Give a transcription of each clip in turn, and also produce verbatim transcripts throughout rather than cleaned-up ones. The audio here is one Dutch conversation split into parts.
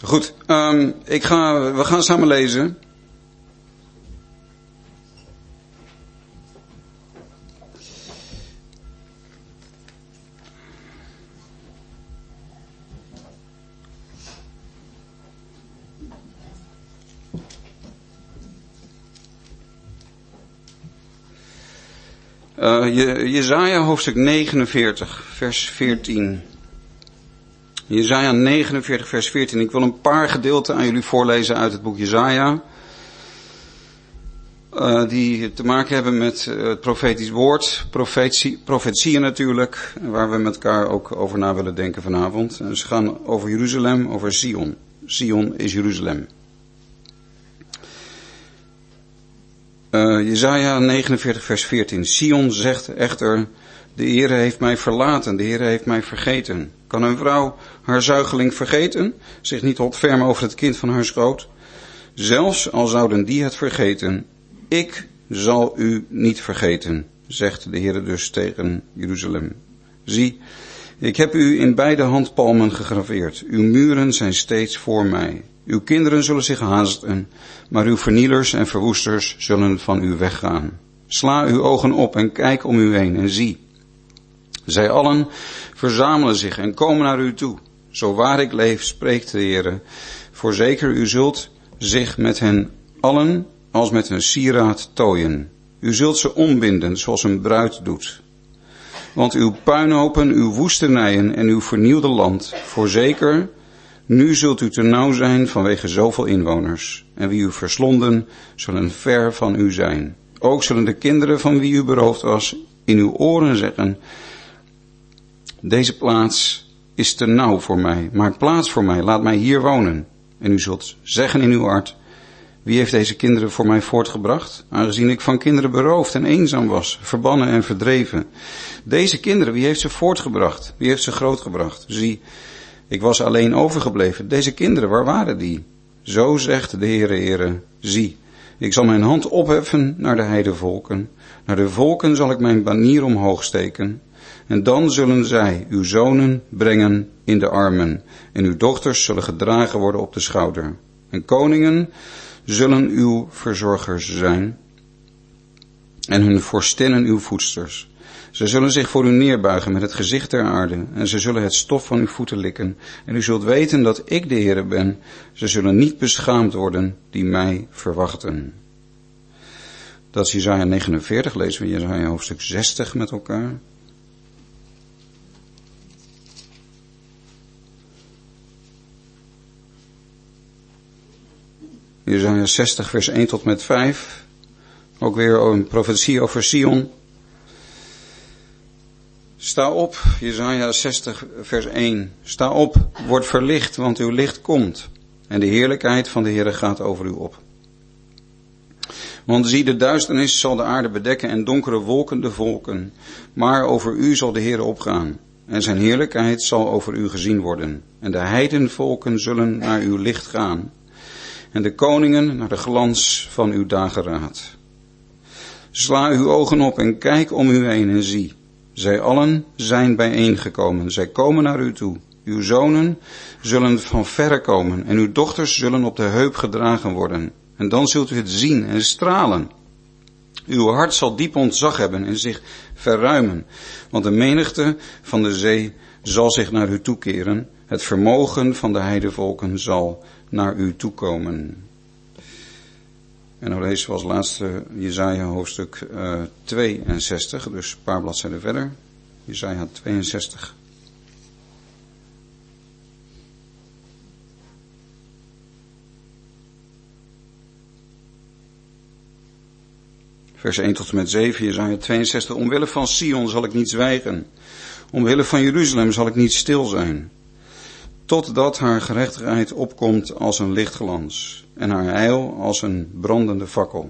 Goed, um, ik ga, we gaan samen lezen. Uh, Je, Jesaja hoofdstuk negenenveertig, vers veertien. Jesaja negenenveertig, vers veertien. Ik wil een paar gedeelten aan jullie voorlezen uit het boek Jesaja. Uh, die te maken hebben met uh, het profetisch woord, profetie, profetieën natuurlijk, waar we met elkaar ook over na willen denken vanavond. En ze gaan over Jeruzalem, over Sion. Sion is Jeruzalem. Uh, Jesaja negenenveertig, vers veertien. Sion zegt echter, de Heere heeft mij verlaten, de Heere heeft mij vergeten. Kan een vrouw haar zuigeling vergeten, zich niet ontfermen over het kind van haar schoot? Zelfs al zouden die het vergeten, ik zal u niet vergeten, zegt de Heere dus tegen Jeruzalem. Zie, ik heb u in beide handpalmen gegraveerd, uw muren zijn steeds voor mij. Uw kinderen zullen zich haasten, maar uw vernielers en verwoesters zullen van u weggaan. Sla uw ogen op en kijk om u heen en zie. Zij allen verzamelen zich en komen naar u toe. Zo waar ik leef, spreekt de Heere. Voorzeker u zult zich met hen allen als met een sieraad tooien. U zult ze ombinden zoals een bruid doet. Want uw puinhopen, uw woestenijen en uw vernielde land, voorzeker, nu zult u te nauw zijn vanwege zoveel inwoners. En wie u verslonden, zullen ver van u zijn. Ook zullen de kinderen van wie u beroofd was, in uw oren zeggen, deze plaats is te nauw voor mij. Maak plaats voor mij, laat mij hier wonen. En u zult zeggen in uw hart, wie heeft deze kinderen voor mij voortgebracht? Aangezien ik van kinderen beroofd en eenzaam was, verbannen en verdreven. Deze kinderen, wie heeft ze voortgebracht? Wie heeft ze grootgebracht? Zie, ik was alleen overgebleven. Deze kinderen, waar waren die? Zo zegt de Heere, Heere, zie, ik zal mijn hand opheffen naar de heidevolken. Naar de volken zal ik mijn banier omhoog steken. En dan zullen zij uw zonen brengen in de armen. En uw dochters zullen gedragen worden op de schouder. En koningen zullen uw verzorgers zijn. En hun vorstinnen uw voedsters. Ze zullen zich voor u neerbuigen met het gezicht ter aarde. En ze zullen het stof van uw voeten likken. En u zult weten dat ik de Heere ben. Ze zullen niet beschaamd worden die mij verwachten. Dat is Jesaja negenenveertig. Lezen we Jesaja hoofdstuk zestig met elkaar. Jesaja zestig vers één tot met vijf. Ook weer een profetie over Sion. Sta op, Jesaja zestig vers één. Sta op, word verlicht, want uw licht komt. En de heerlijkheid van de Heere gaat over u op. Want zie, de duisternis zal de aarde bedekken en donkere wolken de volken. Maar over u zal de Heere opgaan. En zijn heerlijkheid zal over u gezien worden. En de heidenvolken zullen naar uw licht gaan. En de koningen naar de glans van uw dageraad. Sla uw ogen op en kijk om u heen en zie. Zij allen zijn bijeengekomen. Zij komen naar u toe. Uw zonen zullen van verre komen en uw dochters zullen op de heup gedragen worden. En dan zult u het zien en stralen. Uw hart zal diep ontzag hebben en zich verruimen. Want de menigte van de zee zal zich naar u toekeren. Het vermogen van de heidevolken zal naar u toekomen. En dan lezen we als laatste Jesaja hoofdstuk uh, tweeënzestig, dus een paar bladzijden verder. Jesaja tweeënzestig. Vers één tot en met zeven, Jesaja tweeënzestig. Omwille van Sion zal ik niet zwijgen. Omwille van Jeruzalem zal ik niet stil zijn. Totdat haar gerechtigheid opkomt als een lichtglans en haar heil als een brandende fakkel.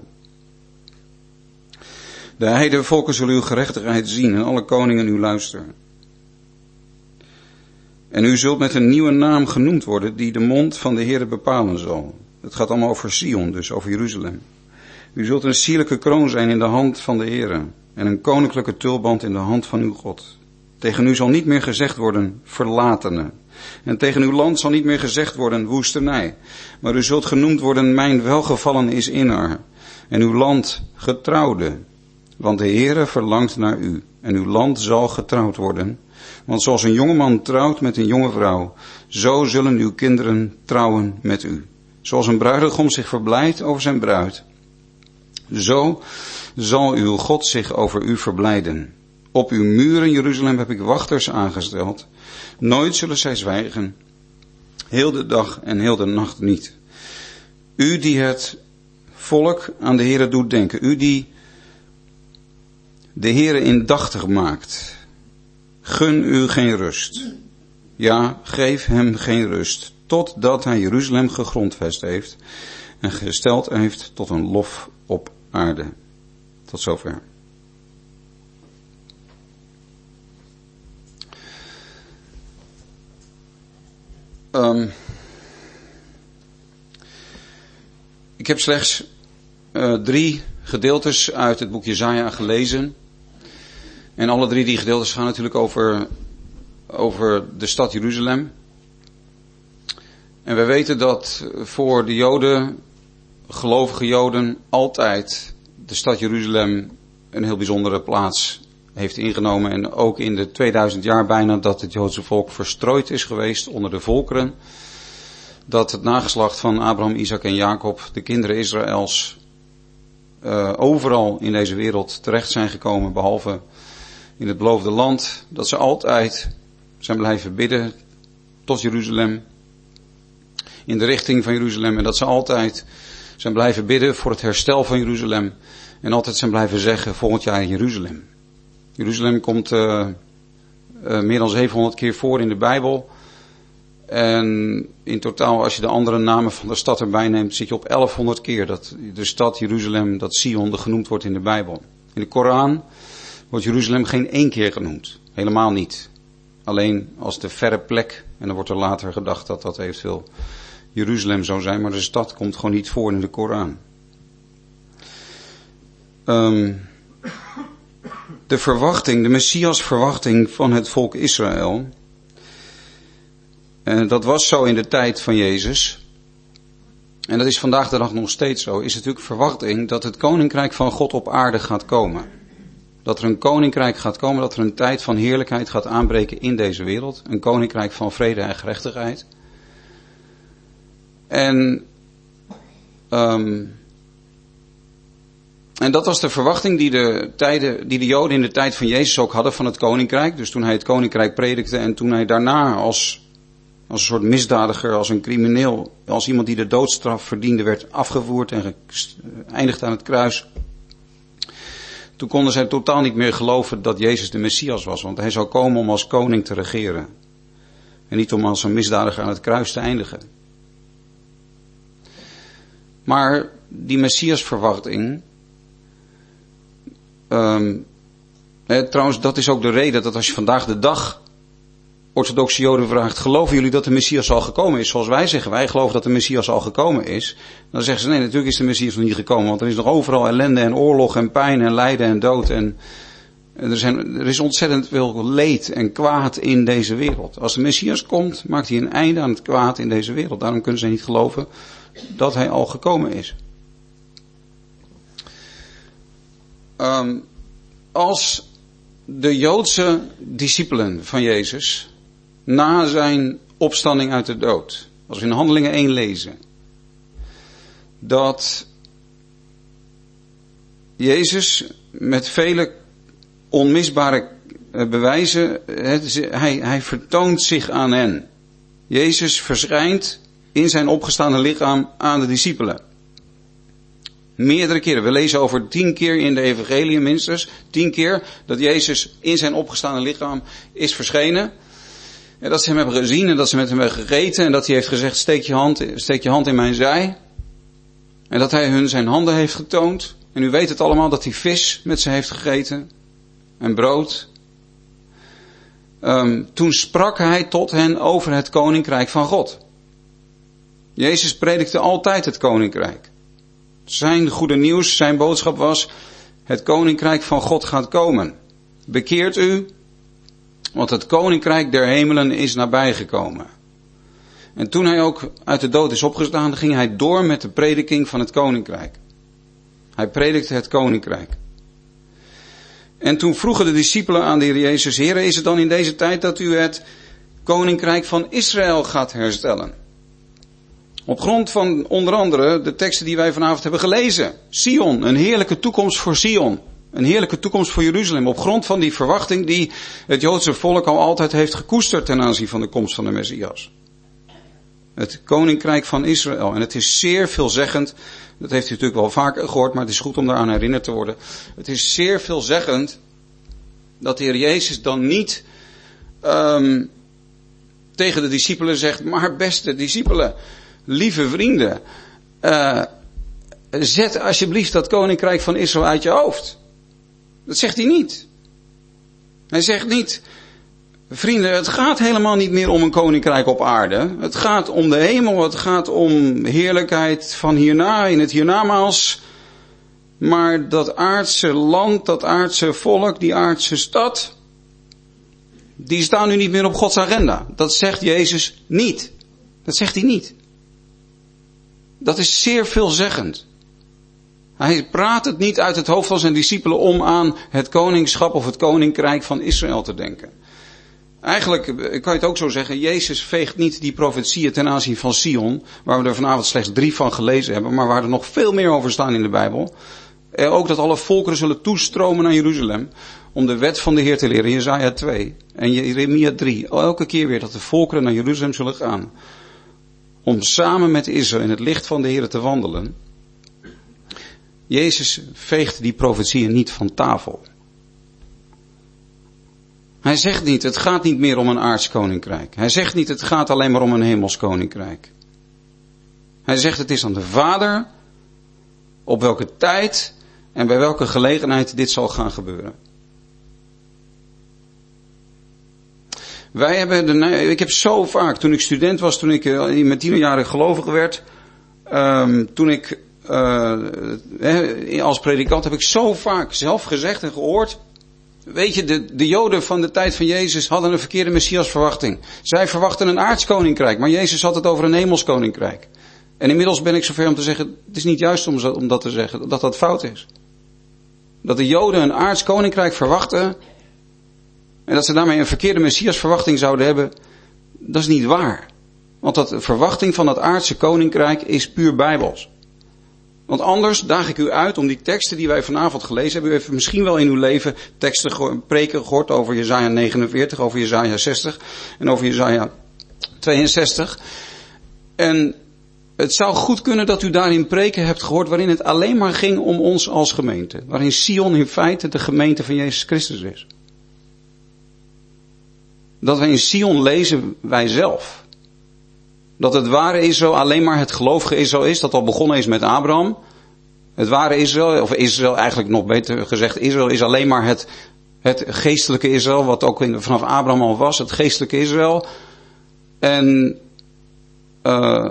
De heidevolken zullen uw gerechtigheid zien en alle koningen u luisteren. En u zult met een nieuwe naam genoemd worden die de mond van de Heere bepalen zal. Het gaat allemaal over Sion, dus over Jeruzalem. U zult een sierlijke kroon zijn in de hand van de Heere en een koninklijke tulband in de hand van uw God. Tegen u zal niet meer gezegd worden verlatene. En tegen uw land zal niet meer gezegd worden woestenij. Maar u zult genoemd worden mijn welgevallen is inner. En uw land getrouwde. Want de Heere verlangt naar u. En uw land zal getrouwd worden. Want zoals een jongeman trouwt met een jonge vrouw, zo zullen uw kinderen trouwen met u. Zoals een bruidegom zich verblijdt over zijn bruid, zo zal uw God zich over u verblijden. Op uw muren, Jeruzalem, heb ik wachters aangesteld. Nooit zullen zij zwijgen, heel de dag en heel de nacht niet. U die het volk aan de Heere doet denken, u die de Heere indachtig maakt, gun u geen rust. Ja, geef hem geen rust, totdat hij Jeruzalem gegrondvest heeft en gesteld heeft tot een lof op aarde. Tot zover. Um, ik heb slechts uh, drie gedeeltes uit het boek Jesaja gelezen. En alle drie die gedeeltes gaan natuurlijk over, over de stad Jeruzalem. En wij weten dat voor de Joden, gelovige Joden, altijd de stad Jeruzalem een heel bijzondere plaats heeft ingenomen. En ook in de tweeduizend jaar bijna dat het Joodse volk verstrooid is geweest onder de volkeren. Dat het nageslacht van Abraham, Isaac en Jacob, de kinderen Israëls, uh, overal in deze wereld terecht zijn gekomen, behalve in het beloofde land. Dat ze altijd zijn blijven bidden tot Jeruzalem, in de richting van Jeruzalem. En dat ze altijd zijn blijven bidden voor het herstel van Jeruzalem. En altijd zijn blijven zeggen, volgend jaar in Jeruzalem. Jeruzalem komt uh, uh, meer dan zevenhonderd keer voor in de Bijbel. En in totaal, als je de andere namen van de stad erbij neemt, zit je op elfhonderd keer dat de stad Jeruzalem, dat Sion, genoemd wordt in de Bijbel. In de Koran wordt Jeruzalem geen één keer genoemd. Helemaal niet. Alleen als de verre plek. En dan wordt er later gedacht dat dat eventueel Jeruzalem zou zijn. Maar de stad komt gewoon niet voor in de Koran. Um, de verwachting, de Messias verwachting van het volk Israël. En dat was zo in de tijd van Jezus. En dat is vandaag de dag nog steeds zo. Is natuurlijk verwachting dat het koninkrijk van God op aarde gaat komen. Dat er een koninkrijk gaat komen, dat er een tijd van heerlijkheid gaat aanbreken in deze wereld. Een koninkrijk van vrede en gerechtigheid. En, um, en dat was de verwachting die de, tijden, die de Joden in de tijd van Jezus ook hadden van het koninkrijk. Dus toen hij het koninkrijk predikte en toen hij daarna als, als een soort misdadiger, als een crimineel, als iemand die de doodstraf verdiende, werd afgevoerd en eindigde aan het kruis. Toen konden zij totaal niet meer geloven dat Jezus de Messias was. Want hij zou komen om als koning te regeren. En niet om als een misdadiger aan het kruis te eindigen. Maar die Messiasverwachting. Um, eh, trouwens, dat is ook de reden dat als je vandaag de dag orthodoxe Joden vraagt, geloven jullie dat de Messias al gekomen is? Zoals wij zeggen, wij geloven dat de Messias al gekomen is. Dan zeggen ze, nee, natuurlijk is de Messias nog niet gekomen. Want er is nog overal ellende en oorlog en pijn en lijden en dood. En, en er, zijn, er is ontzettend veel leed en kwaad in deze wereld. Als de Messias komt, maakt hij een einde aan het kwaad in deze wereld. Daarom kunnen ze niet geloven dat hij al gekomen is. Um, als de Joodse discipelen van Jezus na zijn opstanding uit de dood, als we in Handelingen één lezen, dat Jezus met vele onmisbare bewijzen, hij, hij vertoont zich aan hen. Jezus verschijnt in zijn opgestane lichaam aan de discipelen. Meerdere keren. We lezen over tien keer in de evangelie minstens. Tien keer dat Jezus in zijn opgestane lichaam is verschenen. En dat ze hem hebben gezien en dat ze met hem hebben gegeten. En dat hij heeft gezegd, steek je hand, steek je hand in mijn zij. En dat hij hun zijn handen heeft getoond. En u weet het allemaal dat hij vis met ze heeft gegeten. En brood. Um, toen sprak hij tot hen over het koninkrijk van God. Jezus predikte altijd het koninkrijk. Zijn goede nieuws, zijn boodschap was, het koninkrijk van God gaat komen. Bekeert u Want het koninkrijk der hemelen is nabijgekomen. En toen hij ook uit de dood is opgestaan, ging hij door met de prediking van het koninkrijk. Hij predikte het koninkrijk. En toen vroegen de discipelen aan de Heer Jezus: Heere, is het dan in deze tijd dat u het koninkrijk van Israël gaat herstellen? Op grond van onder andere de teksten die wij vanavond hebben gelezen. Sion, een heerlijke toekomst voor Sion. Een heerlijke toekomst voor Jeruzalem. Op grond van die verwachting die het Joodse volk al altijd heeft gekoesterd ten aanzien van de komst van de Messias. Het koninkrijk van Israël. En het is zeer veelzeggend. Dat heeft u natuurlijk wel vaker gehoord, maar het is goed om daaraan herinnerd te worden. Het is zeer veelzeggend dat de Heer Jezus dan niet um, tegen de discipelen zegt: maar beste discipelen, lieve vrienden, uh, zet alsjeblieft dat koninkrijk van Israël uit je hoofd. Dat zegt hij niet. Hij zegt niet: vrienden, het gaat helemaal niet meer om een koninkrijk op aarde. Het gaat om de hemel, het gaat om heerlijkheid van hierna, in het hiernamaals. Maar dat aardse land, dat aardse volk, die aardse stad, die staan nu niet meer op Gods agenda. Dat zegt Jezus niet. Dat zegt hij niet. Dat is zeer veelzeggend. Hij praat het niet uit het hoofd van zijn discipelen om aan het koningschap of het koninkrijk van Israël te denken. Eigenlijk kan je het ook zo zeggen, Jezus veegt niet die profetieën ten aanzien van Sion, waar we er vanavond slechts drie van gelezen hebben, maar waar er nog veel meer over staan in de Bijbel. Ook dat alle volkeren zullen toestromen naar Jeruzalem om de wet van de Heer te leren, Jesaja twee en Jeremia drie. Elke keer weer dat de volkeren naar Jeruzalem zullen gaan om samen met Israël in het licht van de Heer te wandelen. Jezus veegt die profetieën niet van tafel. Hij zegt niet, het gaat niet meer om een aards koninkrijk. Hij zegt niet, het gaat alleen maar om een hemels koninkrijk. Hij zegt, het is aan de Vader op welke tijd en bij welke gelegenheid dit zal gaan gebeuren. Wij hebben de, ik heb zo vaak, toen ik student was, toen ik in mijn tienerjaren gelovig werd, um, toen ik uh, als predikant heb ik zo vaak zelf gezegd en gehoord: weet je, de, de Joden van de tijd van Jezus hadden een verkeerde Messiasverwachting. Zij verwachten een aards koninkrijk, maar Jezus had het over een hemels koninkrijk. En inmiddels ben ik zover om te zeggen, het is niet juist om, om dat te zeggen, dat dat fout is. Dat de Joden een aards koninkrijk verwachten en dat ze daarmee een verkeerde Messiasverwachting zouden hebben, dat is niet waar. Want dat verwachting van dat aardse koninkrijk is puur bijbels. Want anders daag ik u uit om die teksten die wij vanavond gelezen hebben. U heeft misschien wel in uw leven teksten, preken gehoord over Jesaja negenenveertig, over Jesaja zestig en over Jesaja tweeënzestig. En het zou goed kunnen dat u daarin preken hebt gehoord waarin het alleen maar ging om ons als gemeente. Waarin Sion in feite de gemeente van Jezus Christus is. Dat we in Sion lezen wij zelf. Dat het ware Israël alleen maar het gelovige Israël is, dat al begonnen is met Abraham. Het ware Israël, of Israël eigenlijk nog beter gezegd, Israël is alleen maar het, het geestelijke Israël, wat ook in, vanaf Abraham al was, het geestelijke Israël. En, uh,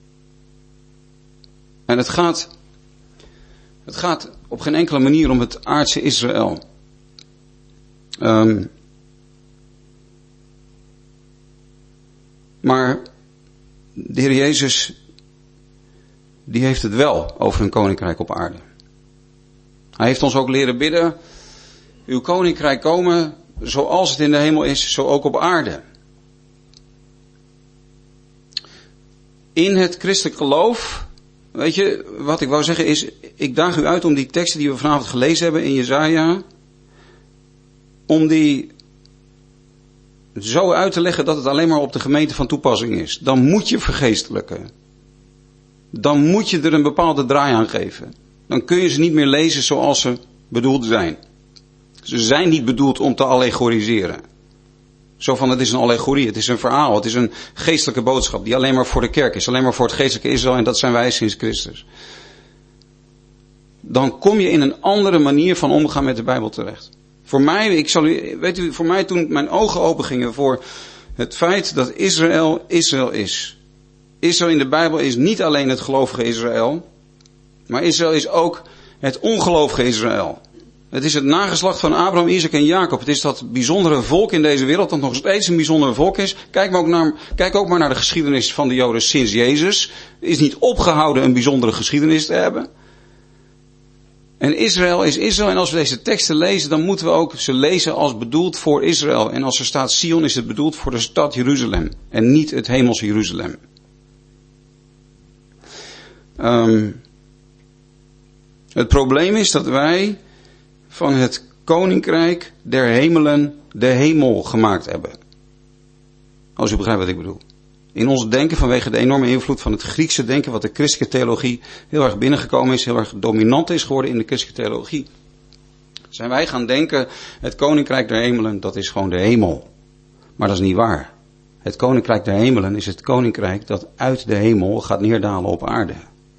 en het gaat, het gaat op geen enkele manier om het aardse Israël. Um, maar de Heer Jezus, die heeft het wel over een koninkrijk op aarde. Hij heeft ons ook leren bidden: uw koninkrijk komen zoals het in de hemel is, zo ook op aarde. In het christelijk geloof, weet je, wat ik wou zeggen is, ik daag u uit om die teksten die we vanavond gelezen hebben in Jesaja, om die zo uit te leggen dat het alleen maar op de gemeente van toepassing is. Dan moet je vergeestelijken. Dan moet je er een bepaalde draai aan geven. Dan kun je ze niet meer lezen zoals ze bedoeld zijn. Ze zijn niet bedoeld om te allegoriseren. Zo van, het is een allegorie, het is een verhaal, het is een geestelijke boodschap die alleen maar voor de kerk is, alleen maar voor het geestelijke Israël, en dat zijn wij sinds Christus. Dan kom je in een andere manier van omgaan met de Bijbel terecht. Voor mij, ik zal u, weet u, voor mij toen mijn ogen open gingen voor het feit dat Israël Israël is. Israël in de Bijbel is niet alleen het gelovige Israël, maar Israël is ook het ongelovige Israël. Het is het nageslacht van Abraham, Isaac en Jacob. Het is dat bijzondere volk in deze wereld dat nog steeds een bijzonder volk is. Kijk maar ook, naar, kijk ook maar naar de geschiedenis van de Joden sinds Jezus. Het is niet opgehouden een bijzondere geschiedenis te hebben. En Israël is Israël. En als we deze teksten lezen, dan moeten we ook ze lezen als bedoeld voor Israël. En als er staat Sion, is het bedoeld voor de stad Jeruzalem. En niet het hemelse Jeruzalem. Um, het probleem is dat wij van het koninkrijk der hemelen de hemel gemaakt hebben. Als u begrijpt wat ik bedoel. In ons denken, vanwege de enorme invloed van het Griekse denken, wat de christelijke theologie heel erg binnengekomen is, heel erg dominant is geworden in de christelijke theologie, zijn wij gaan denken, het koninkrijk der hemelen, dat is gewoon de hemel. Maar dat is niet waar. Het koninkrijk der hemelen is het koninkrijk dat uit de hemel gaat neerdalen op aarde.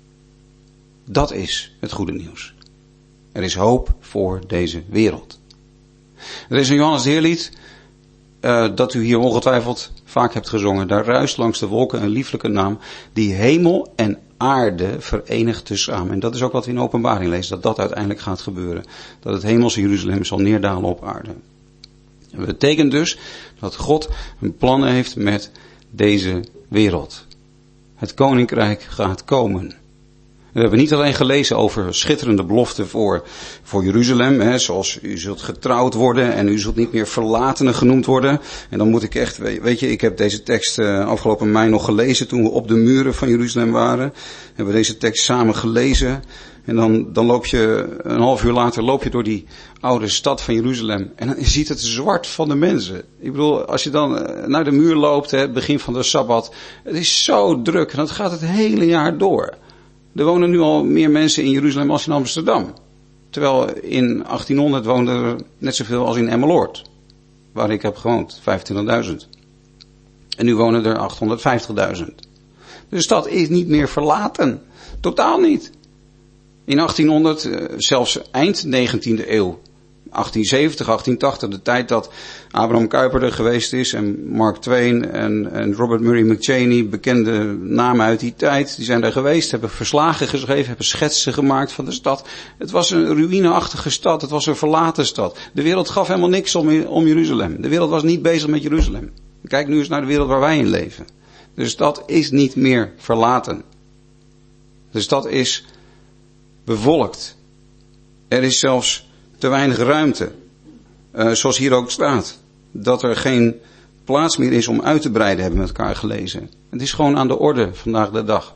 Dat is het goede nieuws. Er is hoop voor deze wereld. Er is een Johannes de Heerlied, uh, dat u hier ongetwijfeld vaak hebt gezongen. Daar ruist langs de wolken een lieflijke naam, die hemel en aarde verenigt tezamen. En dat is ook wat we in Openbaring lezen, dat dat uiteindelijk gaat gebeuren. Dat het hemelse Jeruzalem zal neerdalen op aarde. Dat betekent dus dat God een plan heeft met deze wereld. Het koninkrijk gaat komen. We hebben niet alleen gelezen over schitterende beloften voor, voor Jeruzalem, hè, zoals u zult getrouwd worden en u zult niet meer verlatenen genoemd worden. En dan moet ik echt, weet je, ik heb deze tekst uh, afgelopen mei nog gelezen toen we op de muren van Jeruzalem waren. Hebben we deze tekst samen gelezen. En dan, dan loop je, een half uur later loop je door die oude stad van Jeruzalem. En dan ziet het zwart van de mensen. Ik bedoel, als je dan naar de muur loopt, hè, het begin van de Sabbat. Het is zo druk en dat gaat het hele jaar door. Er wonen nu al meer mensen in Jeruzalem als in Amsterdam. Terwijl in achttienhonderd woonden er net zoveel als in Emmeloord. Waar ik heb gewoond, vijfentwintigduizend. En nu wonen er achthonderdvijftigduizend. Dus de stad is niet meer verlaten. Totaal niet. In achttienhonderd, zelfs eind negentiende eeuw. achttienzeventig, achttientachtig, de tijd dat Abraham Kuyper er geweest is en Mark Twain en, en Robert Murray McCheyne, bekende namen uit die tijd, die zijn daar geweest, hebben verslagen geschreven, hebben schetsen gemaakt van de stad. Het was een ruïneachtige stad, het was een verlaten stad. De wereld gaf helemaal niks om, om Jeruzalem. De wereld was niet bezig met Jeruzalem. Kijk nu eens naar de wereld waar wij in leven. De stad is niet meer verlaten. De stad is bevolkt. Er is zelfs te weinig ruimte. Uh, zoals hier ook staat. Dat er geen plaats meer is om uit te breiden, hebben we met elkaar gelezen. Het is gewoon aan de orde vandaag de dag.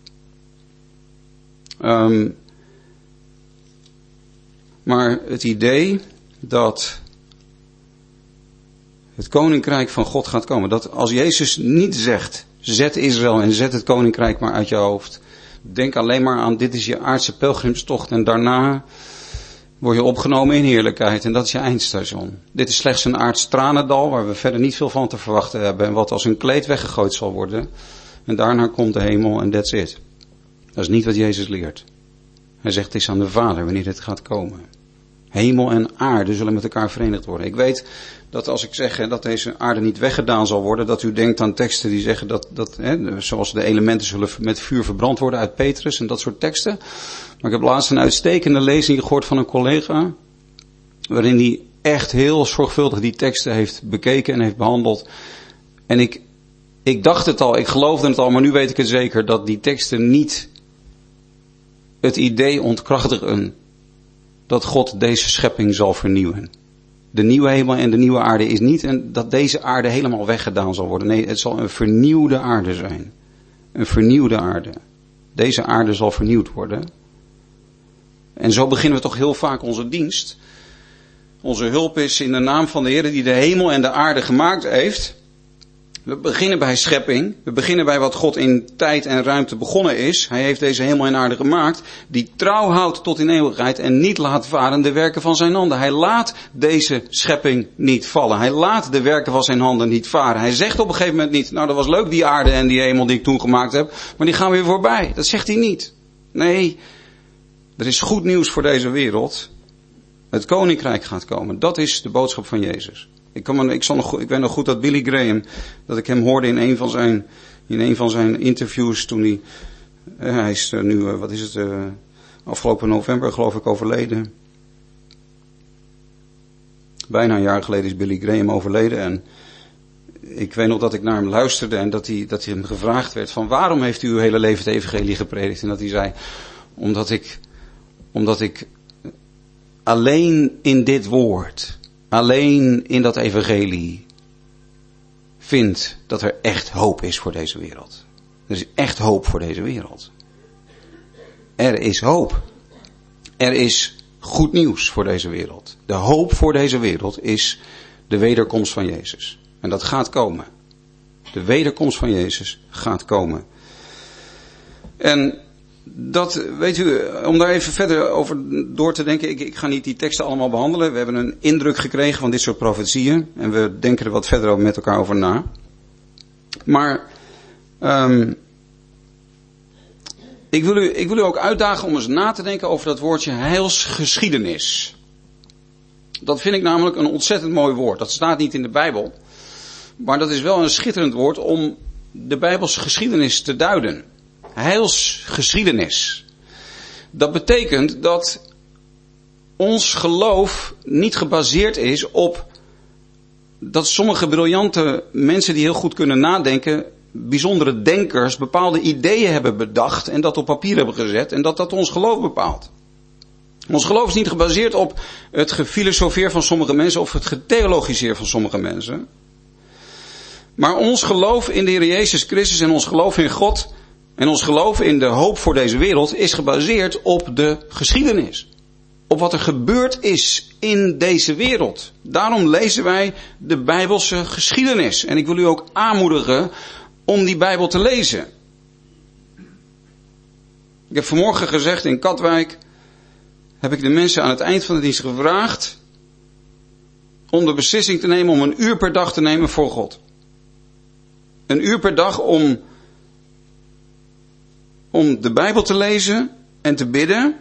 Um, maar het idee dat het koninkrijk van God gaat komen. Dat als Jezus niet zegt, zet Israël en zet het koninkrijk maar uit je hoofd. Denk alleen maar aan, dit is je aardse pelgrimstocht en daarna word je opgenomen in heerlijkheid en dat is je eindstation. Dit is slechts een aards tranendal waar we verder niet veel van te verwachten hebben en wat als een kleed weggegooid zal worden. En daarna komt de hemel en that's it. Dat is niet wat Jezus leert. Hij zegt het is aan de Vader wanneer dit gaat komen. Hemel en aarde zullen met elkaar verenigd worden. Ik weet dat als ik zeg hè, dat deze aarde niet weggedaan zal worden, dat u denkt aan teksten die zeggen dat, dat hè, zoals de elementen zullen met vuur verbrand worden uit Petrus en dat soort teksten. Maar ik heb laatst een uitstekende lezing gehoord van een collega, waarin hij echt heel zorgvuldig die teksten heeft bekeken en heeft behandeld. En ik, ik dacht het al, ik geloofde het al, maar nu weet ik het zeker, dat die teksten niet het idee ontkrachtigen dat God deze schepping zal vernieuwen. De nieuwe hemel en de nieuwe aarde is niet en dat deze aarde helemaal weggedaan zal worden. Nee, het zal een vernieuwde aarde zijn. Een vernieuwde aarde. Deze aarde zal vernieuwd worden. En zo beginnen we toch heel vaak onze dienst. Onze hulp is in de naam van de Heer die de hemel en de aarde gemaakt heeft. We beginnen bij schepping. We beginnen bij wat God in tijd en ruimte begonnen is. Hij heeft deze hemel en aarde gemaakt. Die trouw houdt tot in eeuwigheid en niet laat varen de werken van zijn handen. Hij laat deze schepping niet vallen. Hij laat de werken van zijn handen niet varen. Hij zegt op een gegeven moment niet, nou dat was leuk die aarde en die hemel die ik toen gemaakt heb. Maar die gaan weer voorbij. Dat zegt hij niet. Nee, er is goed nieuws voor deze wereld. Het koninkrijk gaat komen. Dat is de boodschap van Jezus. Ik, kan me, ik, zal nog, ik weet nog goed dat Billy Graham, dat ik hem hoorde in een van zijn, in een van zijn interviews toen hij, hij is nu, wat is het, uh, afgelopen november geloof ik overleden. Bijna een jaar geleden is Billy Graham overleden en ik weet nog dat ik naar hem luisterde en dat hij, dat hij hem gevraagd werd van waarom heeft u uw hele leven het evangelie gepredikt? En dat hij zei, omdat ik, omdat ik alleen in dit woord, alleen in dat evangelie vind dat er echt hoop is voor deze wereld. Er is echt hoop voor deze wereld. Er is hoop. Er is goed nieuws voor deze wereld. De hoop voor deze wereld is de wederkomst van Jezus. En dat gaat komen. De wederkomst van Jezus gaat komen. En dat, weet u, om daar even verder over door te denken. Ik, ik ga niet die teksten allemaal behandelen. We hebben een indruk gekregen van dit soort profetieën. En we denken er wat verder over met elkaar over na. Maar um, ik, wil u, ik wil u ook uitdagen om eens na te denken over dat woordje heilsgeschiedenis. Dat vind ik namelijk een ontzettend mooi woord. Dat staat niet in de Bijbel. Maar dat is wel een schitterend woord om de Bijbelse geschiedenis te duiden. Heilsgeschiedenis. Dat betekent dat ons geloof niet gebaseerd is op dat sommige briljante mensen die heel goed kunnen nadenken, bijzondere denkers, bepaalde ideeën hebben bedacht en dat op papier hebben gezet en dat dat ons geloof bepaalt. Ons geloof is niet gebaseerd op het gefilosofeer van sommige mensen of het getheologiseer van sommige mensen. Maar ons geloof in de Heer Jezus Christus en ons geloof in God en ons geloof in de hoop voor deze wereld is gebaseerd op de geschiedenis. Op wat er gebeurd is in deze wereld. Daarom lezen wij de Bijbelse geschiedenis. En ik wil u ook aanmoedigen om die Bijbel te lezen. Ik heb vanmorgen gezegd in Katwijk, heb ik de mensen aan het eind van de dienst gevraagd om de beslissing te nemen om een uur per dag te nemen voor God. Een uur per dag om, om de Bijbel te lezen en te bidden.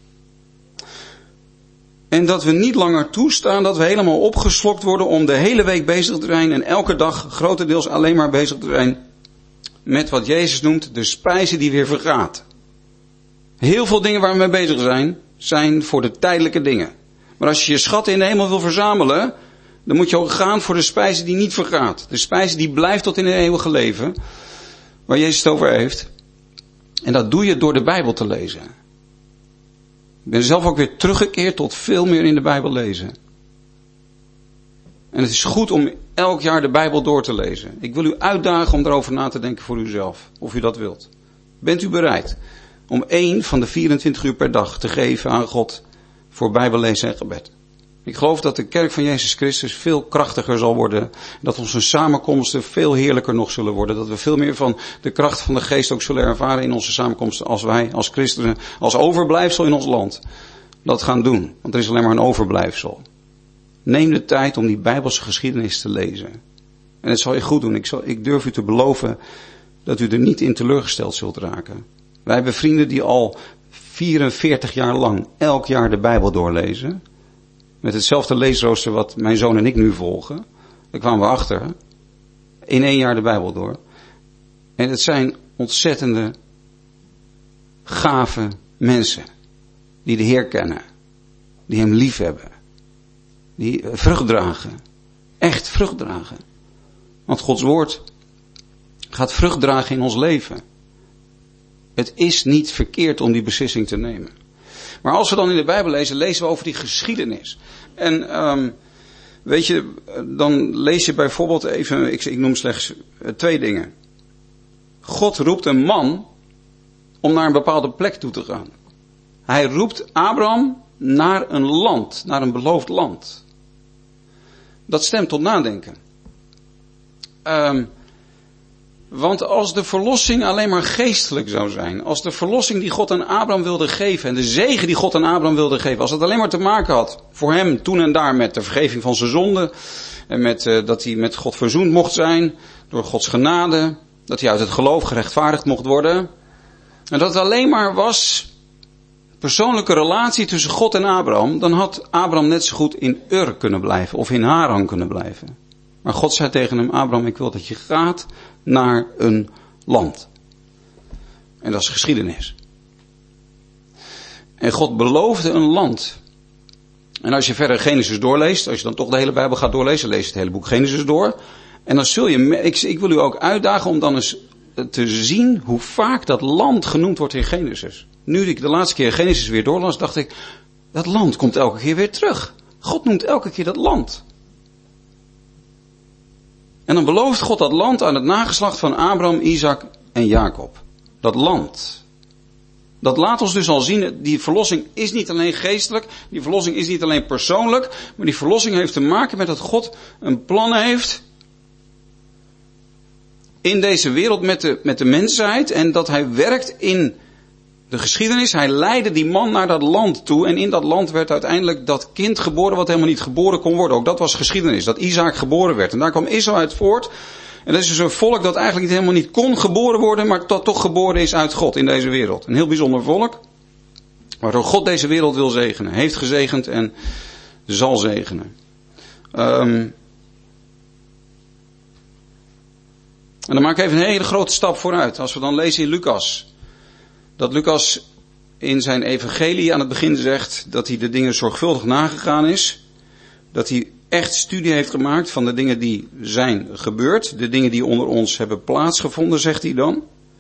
En dat we niet langer toestaan dat we helemaal opgeslokt worden om de hele week bezig te zijn en elke dag grotendeels alleen maar bezig te zijn met wat Jezus noemt de spijze die weer vergaat. Heel veel dingen waar we mee bezig zijn, zijn voor de tijdelijke dingen. Maar als je je schatten in de hemel wil verzamelen, dan moet je ook gaan voor de spijze die niet vergaat. De spijze die blijft tot in het eeuwige leven, waar Jezus het over heeft. En dat doe je door de Bijbel te lezen. Ik ben zelf ook weer teruggekeerd tot veel meer in de Bijbel lezen. En het is goed om elk jaar de Bijbel door te lezen. Ik wil u uitdagen om erover na te denken voor uzelf, of u dat wilt. Bent u bereid om één van de vierentwintig uur per dag te geven aan God voor Bijbellezen en gebed? Ik geloof dat de kerk van Jezus Christus veel krachtiger zal worden. Dat onze samenkomsten veel heerlijker nog zullen worden. Dat we veel meer van de kracht van de geest ook zullen ervaren in onze samenkomsten als wij als christenen, als overblijfsel in ons land, dat gaan doen. Want er is alleen maar een overblijfsel. Neem de tijd om die Bijbelse geschiedenis te lezen. En het zal je goed doen. Ik, zal, ik durf u te beloven dat u er niet in teleurgesteld zult raken. Wij hebben vrienden die al vierenveertig jaar lang elk jaar de Bijbel doorlezen. Met hetzelfde leesrooster wat mijn zoon en ik nu volgen. Daar kwamen we achter. In één jaar de Bijbel door. En het zijn ontzettende, gave mensen. Die de Heer kennen. Die hem lief hebben. Die vrucht dragen. Echt vrucht dragen. Want Gods woord gaat vrucht dragen in ons leven. Het is niet verkeerd om die beslissing te nemen. Maar als we dan in de Bijbel lezen, lezen we over die geschiedenis. En um, weet je, dan lees je bijvoorbeeld even, ik, ik noem slechts uh, twee dingen. God roept een man om naar een bepaalde plek toe te gaan. Hij roept Abraham naar een land, naar een beloofd land. Dat stemt tot nadenken. Um, Want als de verlossing alleen maar geestelijk zou zijn, als de verlossing die God aan Abraham wilde geven en de zegen die God aan Abraham wilde geven, als het alleen maar te maken had voor hem toen en daar met de vergeving van zijn zonden en met uh, dat hij met God verzoend mocht zijn door Gods genade, dat hij uit het geloof gerechtvaardigd mocht worden en dat het alleen maar was persoonlijke relatie tussen God en Abraham, dan had Abraham net zo goed in Ur kunnen blijven of in Haran kunnen blijven. Maar God zei tegen hem, Abraham, ik wil dat je gaat naar een land. En dat is geschiedenis. En God beloofde een land. En als je verder Genesis doorleest, als je dan toch de hele Bijbel gaat doorlezen, lees het hele boek Genesis door. En dan zul je, ik, ik wil u ook uitdagen om dan eens te zien hoe vaak dat land genoemd wordt in Genesis. Nu ik de laatste keer Genesis weer doorlas, dacht ik, dat land komt elke keer weer terug. God noemt elke keer dat land. En dan belooft God dat land aan het nageslacht van Abraham, Isaac en Jacob. Dat land. Dat laat ons dus al zien, die verlossing is niet alleen geestelijk, die verlossing is niet alleen persoonlijk, maar die verlossing heeft te maken met dat God een plan heeft in deze wereld met de, met de mensheid en dat hij werkt in de geschiedenis. Hij leidde die man naar dat land toe en in dat land werd uiteindelijk dat kind geboren wat helemaal niet geboren kon worden. Ook dat was geschiedenis, dat Isaac geboren werd. En daar kwam Israël uit voort. En dat is dus een volk dat eigenlijk niet helemaal niet kon geboren worden, maar dat toch geboren is uit God in deze wereld. Een heel bijzonder volk, waardoor God deze wereld wil zegenen. Heeft gezegend en zal zegenen. Um, en dan maak ik even een hele grote stap vooruit. Als we dan lezen in Lucas. Dat Lucas in zijn evangelie aan het begin zegt dat hij de dingen zorgvuldig nagegaan is. Dat hij echt studie heeft gemaakt van de dingen die zijn gebeurd. De dingen die onder ons hebben plaatsgevonden, zegt hij dan.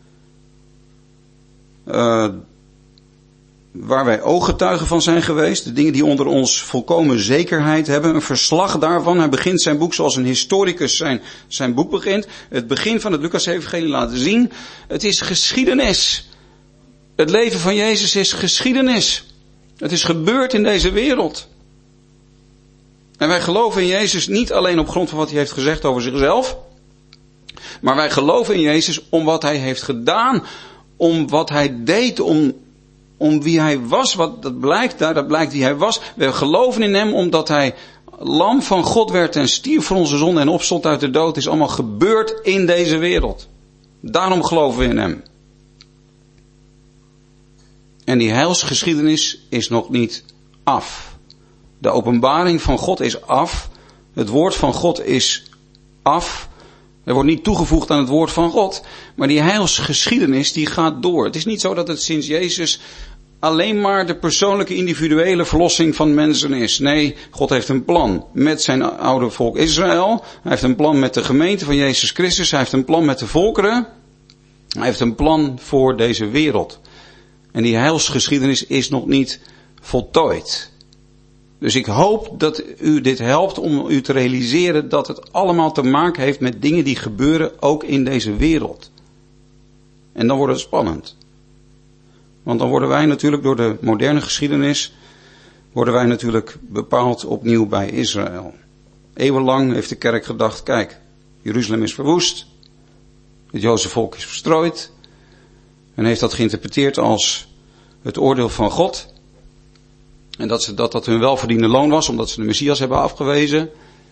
Uh, waar wij ooggetuigen van zijn geweest. De dingen die onder ons volkomen zekerheid hebben. Een verslag daarvan. Hij begint zijn boek zoals een historicus zijn, zijn boek begint. Het begin van het Lucas-evangelie laten zien. Het is geschiedenis. Het leven van Jezus is geschiedenis. Het is gebeurd in deze wereld. En wij geloven in Jezus niet alleen op grond van wat hij heeft gezegd over zichzelf. Maar wij geloven in Jezus om wat hij heeft gedaan. Om wat hij deed. Om, om wie hij was. Wat, dat blijkt daar, dat blijkt wie hij was. We geloven in hem omdat hij lam van God werd en stierf voor onze zonde en opstond uit de dood. Het is allemaal gebeurd in deze wereld. Daarom geloven we in hem. En die heilsgeschiedenis is nog niet af. De openbaring van God is af. Het woord van God is af. Er wordt niet toegevoegd aan het woord van God. Maar die heilsgeschiedenis die gaat door. Het is niet zo dat het sinds Jezus alleen maar de persoonlijke individuele verlossing van mensen is. Nee, God heeft een plan met zijn oude volk Israël. Hij heeft een plan met de gemeente van Jezus Christus. Hij heeft een plan met de volkeren. Hij heeft een plan voor deze wereld. En die heilsgeschiedenis is nog niet voltooid. Dus ik hoop dat u dit helpt om u te realiseren dat het allemaal te maken heeft met dingen die gebeuren ook in deze wereld. En dan wordt het spannend. Want dan worden wij natuurlijk door de moderne geschiedenis, worden wij natuurlijk bepaald opnieuw bij Israël. Eeuwenlang heeft de kerk gedacht, kijk, Jeruzalem is verwoest. Het Joodse volk is verstrooid. En heeft dat geïnterpreteerd als het oordeel van God. En dat, ze, dat dat hun welverdiende loon was, omdat ze de Messias hebben afgewezen.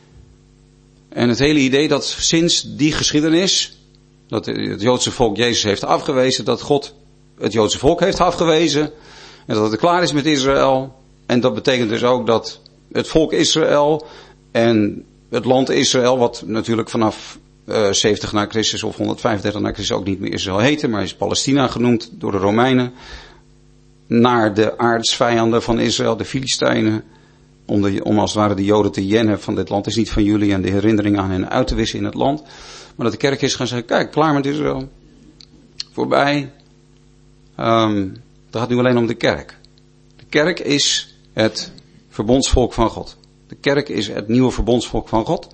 En het hele idee dat sinds die geschiedenis, dat het Joodse volk Jezus heeft afgewezen, dat God het Joodse volk heeft afgewezen. En dat het klaar is met Israël. En dat betekent dus ook dat het volk Israël en het land Israël, wat natuurlijk vanaf uh, zeventig na Christus of honderdvijfendertig na Christus ook niet meer Israël heette, maar is Palestina genoemd door de Romeinen, naar de aardsvijanden van Israël, de Filistijnen, om, de, om als het ware de Joden te jennen van dit land is niet van jullie en de herinnering aan hen uit te wissen in het land. Maar dat de kerk is gaan zeggen, kijk, klaar met Israël. Voorbij. Um, het gaat nu alleen om de kerk. De kerk is het verbondsvolk van God. De kerk is het nieuwe verbondsvolk van God.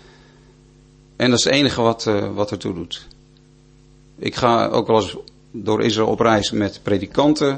En dat is het enige wat, uh, wat ertoe doet. Ik ga ook wel eens door Israël op reis met predikanten.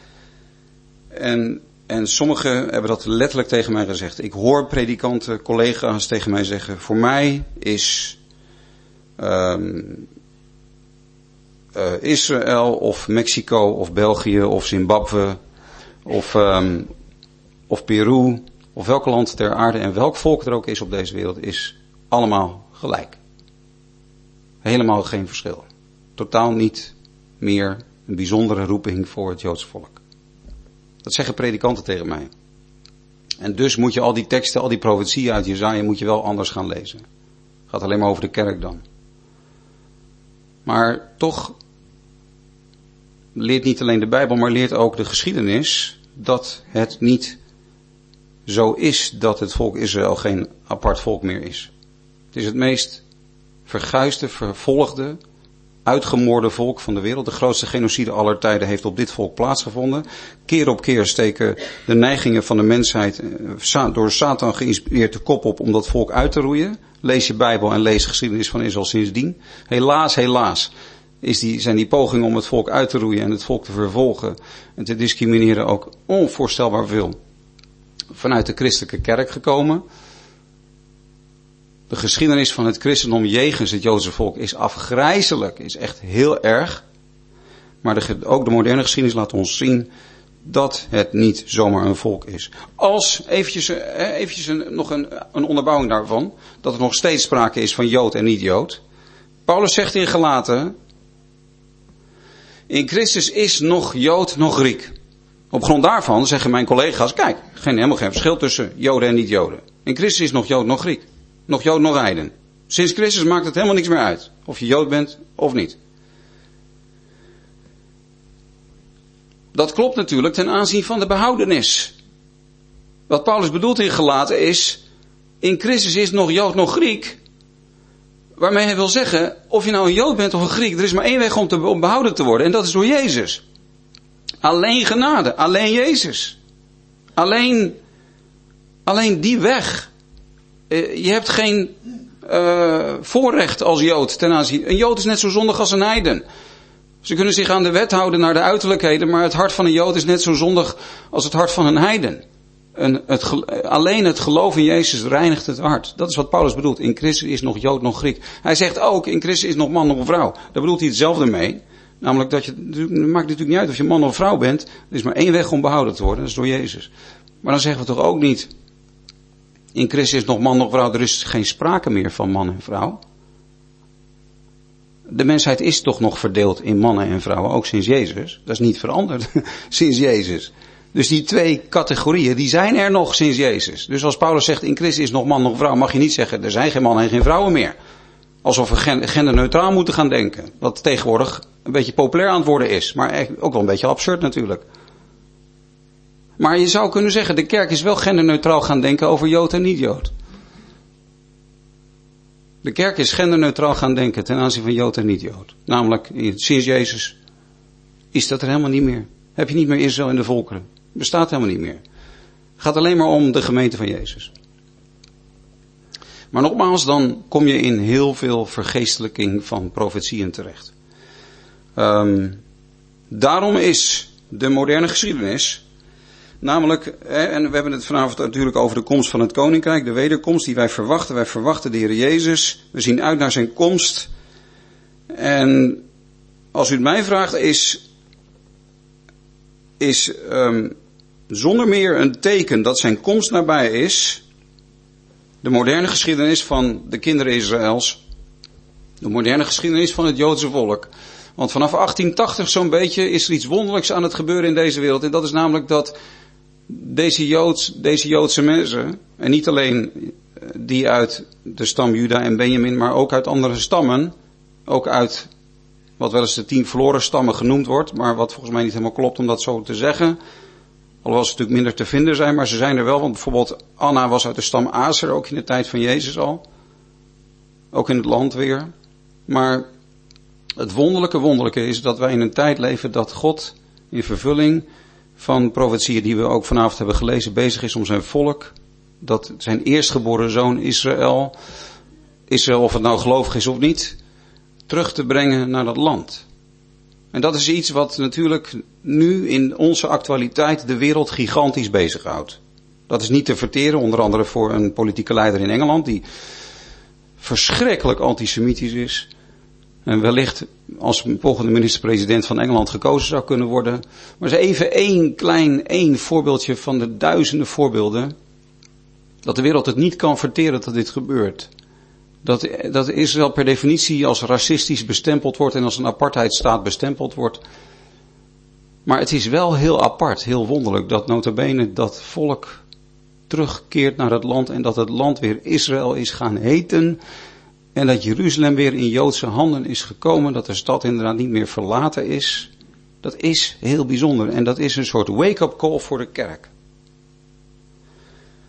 En, en sommigen hebben dat letterlijk tegen mij gezegd. Ik hoor predikanten, collega's tegen mij zeggen, voor mij is um, uh, Israël of Mexico of België of Zimbabwe of, um, of Peru of welk land ter aarde en welk volk er ook is op deze wereld is allemaal gelijk. Helemaal geen verschil. Totaal niet meer een bijzondere roeping voor het Joodse volk. Dat zeggen predikanten tegen mij. En dus moet je al die teksten, al die profetieën uit Jesaja moet je wel anders gaan lezen. Het gaat alleen maar over de kerk dan. Maar toch leert niet alleen de Bijbel, maar leert ook de geschiedenis dat het niet zo is dat het volk Israël geen apart volk meer is. Het is het meest verguisde, vervolgde, uitgemoorde volk van de wereld. De grootste genocide aller tijden heeft op dit volk plaatsgevonden. Keer op keer steken de neigingen van de mensheid door Satan geïnspireerd de kop op om dat volk uit te roeien. Lees je Bijbel en lees geschiedenis van Israël sindsdien. Helaas, helaas is die, zijn die pogingen om het volk uit te roeien en het volk te vervolgen en te discrimineren ook onvoorstelbaar veel vanuit de christelijke kerk gekomen. De geschiedenis van het christendom jegens het Joodse volk is afgrijselijk, is echt heel erg. Maar de, ook de moderne geschiedenis laat ons zien dat het niet zomaar een volk is. Als, eventjes, eventjes een, nog een, een onderbouwing daarvan, dat er nog steeds sprake is van Jood en niet-Jood. Paulus zegt in Galaten, in Christus is nog Jood, nog Griek. Op grond daarvan zeggen mijn collega's, kijk, geen, helemaal geen verschil tussen Joden en niet-Joden. In Christus is nog Jood, nog Griek. Nog Jood, nog heiden. Sinds Christus maakt het helemaal niks meer uit. Of je Jood bent of niet. Dat klopt natuurlijk ten aanzien van de behoudenis. Wat Paulus bedoelt in Galaten is, in Christus is nog Jood, nog Griek. Waarmee hij wil zeggen, of je nou een Jood bent of een Griek, er is maar één weg om, te, om behouden te worden. En dat is door Jezus. Alleen genade, alleen Jezus. Alleen, alleen die weg. Je hebt geen uh, voorrecht als Jood ten aanzien. Een Jood is net zo zondig als een heiden. Ze kunnen zich aan de wet houden naar de uiterlijkheden, maar het hart van een Jood is net zo zondig als het hart van een heiden. En het, alleen het geloof in Jezus reinigt het hart. Dat is wat Paulus bedoelt. In Christus is nog Jood, nog Griek. Hij zegt ook, in Christus is nog man, nog vrouw. Daar bedoelt hij hetzelfde mee. Namelijk dat je, het maakt natuurlijk niet uit of je man of vrouw bent. Er is maar één weg om behouden te worden, dat is door Jezus. Maar dan zeggen we toch ook niet, in Christus is nog man, nog vrouw, er is geen sprake meer van man en vrouw. De mensheid is toch nog verdeeld in mannen en vrouwen, ook sinds Jezus. Dat is niet veranderd sinds Jezus. Dus die twee categorieën, die zijn er nog sinds Jezus. Dus als Paulus zegt, in Christus is nog man, nog vrouw, mag je niet zeggen, er zijn geen mannen en geen vrouwen meer. Alsof we genderneutraal moeten gaan denken. Wat tegenwoordig een beetje populair aan het worden is. Maar ook wel een beetje absurd natuurlijk. Maar je zou kunnen zeggen, de kerk is wel genderneutraal gaan denken over Jood en niet-Jood. De kerk is genderneutraal gaan denken ten aanzien van Jood en niet-Jood. Namelijk, sinds Jezus is dat er helemaal niet meer. Heb je niet meer Israël en de volkeren. Bestaat helemaal niet meer. Het gaat alleen maar om de gemeente van Jezus. Maar nogmaals, dan kom je in heel veel vergeestelijking van profetieën terecht. Um, daarom is de moderne geschiedenis, namelijk, en we hebben het vanavond natuurlijk over de komst van het koninkrijk, de wederkomst die wij verwachten. Wij verwachten de Heer Jezus. We zien uit naar zijn komst. En als u het mij vraagt, is, is um, zonder meer een teken dat zijn komst nabij is, de moderne geschiedenis van de kinderen Israëls, de moderne geschiedenis van het Joodse volk. Want vanaf achttien tachtig zo'n beetje is er iets wonderlijks aan het gebeuren in deze wereld. En dat is namelijk dat deze, Joods, deze Joodse mensen, en niet alleen die uit de stam Juda en Benjamin, maar ook uit andere stammen, ook uit wat wel eens de tien verloren stammen genoemd wordt, maar wat volgens mij niet helemaal klopt om dat zo te zeggen. Alhoewel ze natuurlijk minder te vinden zijn, maar ze zijn er wel. Want bijvoorbeeld Anna was uit de stam Aser, ook in de tijd van Jezus al. Ook in het land weer. Maar het wonderlijke wonderlijke is dat wij in een tijd leven dat God in vervulling van profetieën die we ook vanavond hebben gelezen bezig is om zijn volk, dat zijn eerstgeboren zoon Israël, Israël of het nou gelovig is of niet, terug te brengen naar dat land. En dat is iets wat natuurlijk nu in onze actualiteit de wereld gigantisch bezighoudt. Dat is niet te verteren, onder andere voor een politieke leider in Engeland die verschrikkelijk antisemitisch is. En wellicht als volgende minister-president van Engeland gekozen zou kunnen worden. Maar eens even één klein, één voorbeeldje van de duizenden voorbeelden. Dat de wereld het niet kan verteren dat dit gebeurt. Dat, dat Israël per definitie als racistisch bestempeld wordt en als een apartheidstaat bestempeld wordt. Maar het is wel heel apart, heel wonderlijk dat nota bene dat volk terugkeert naar het land en dat het land weer Israël is gaan heten. En dat Jeruzalem weer in Joodse handen is gekomen, dat de stad inderdaad niet meer verlaten is. Dat is heel bijzonder en dat is een soort wake-up call voor de kerk.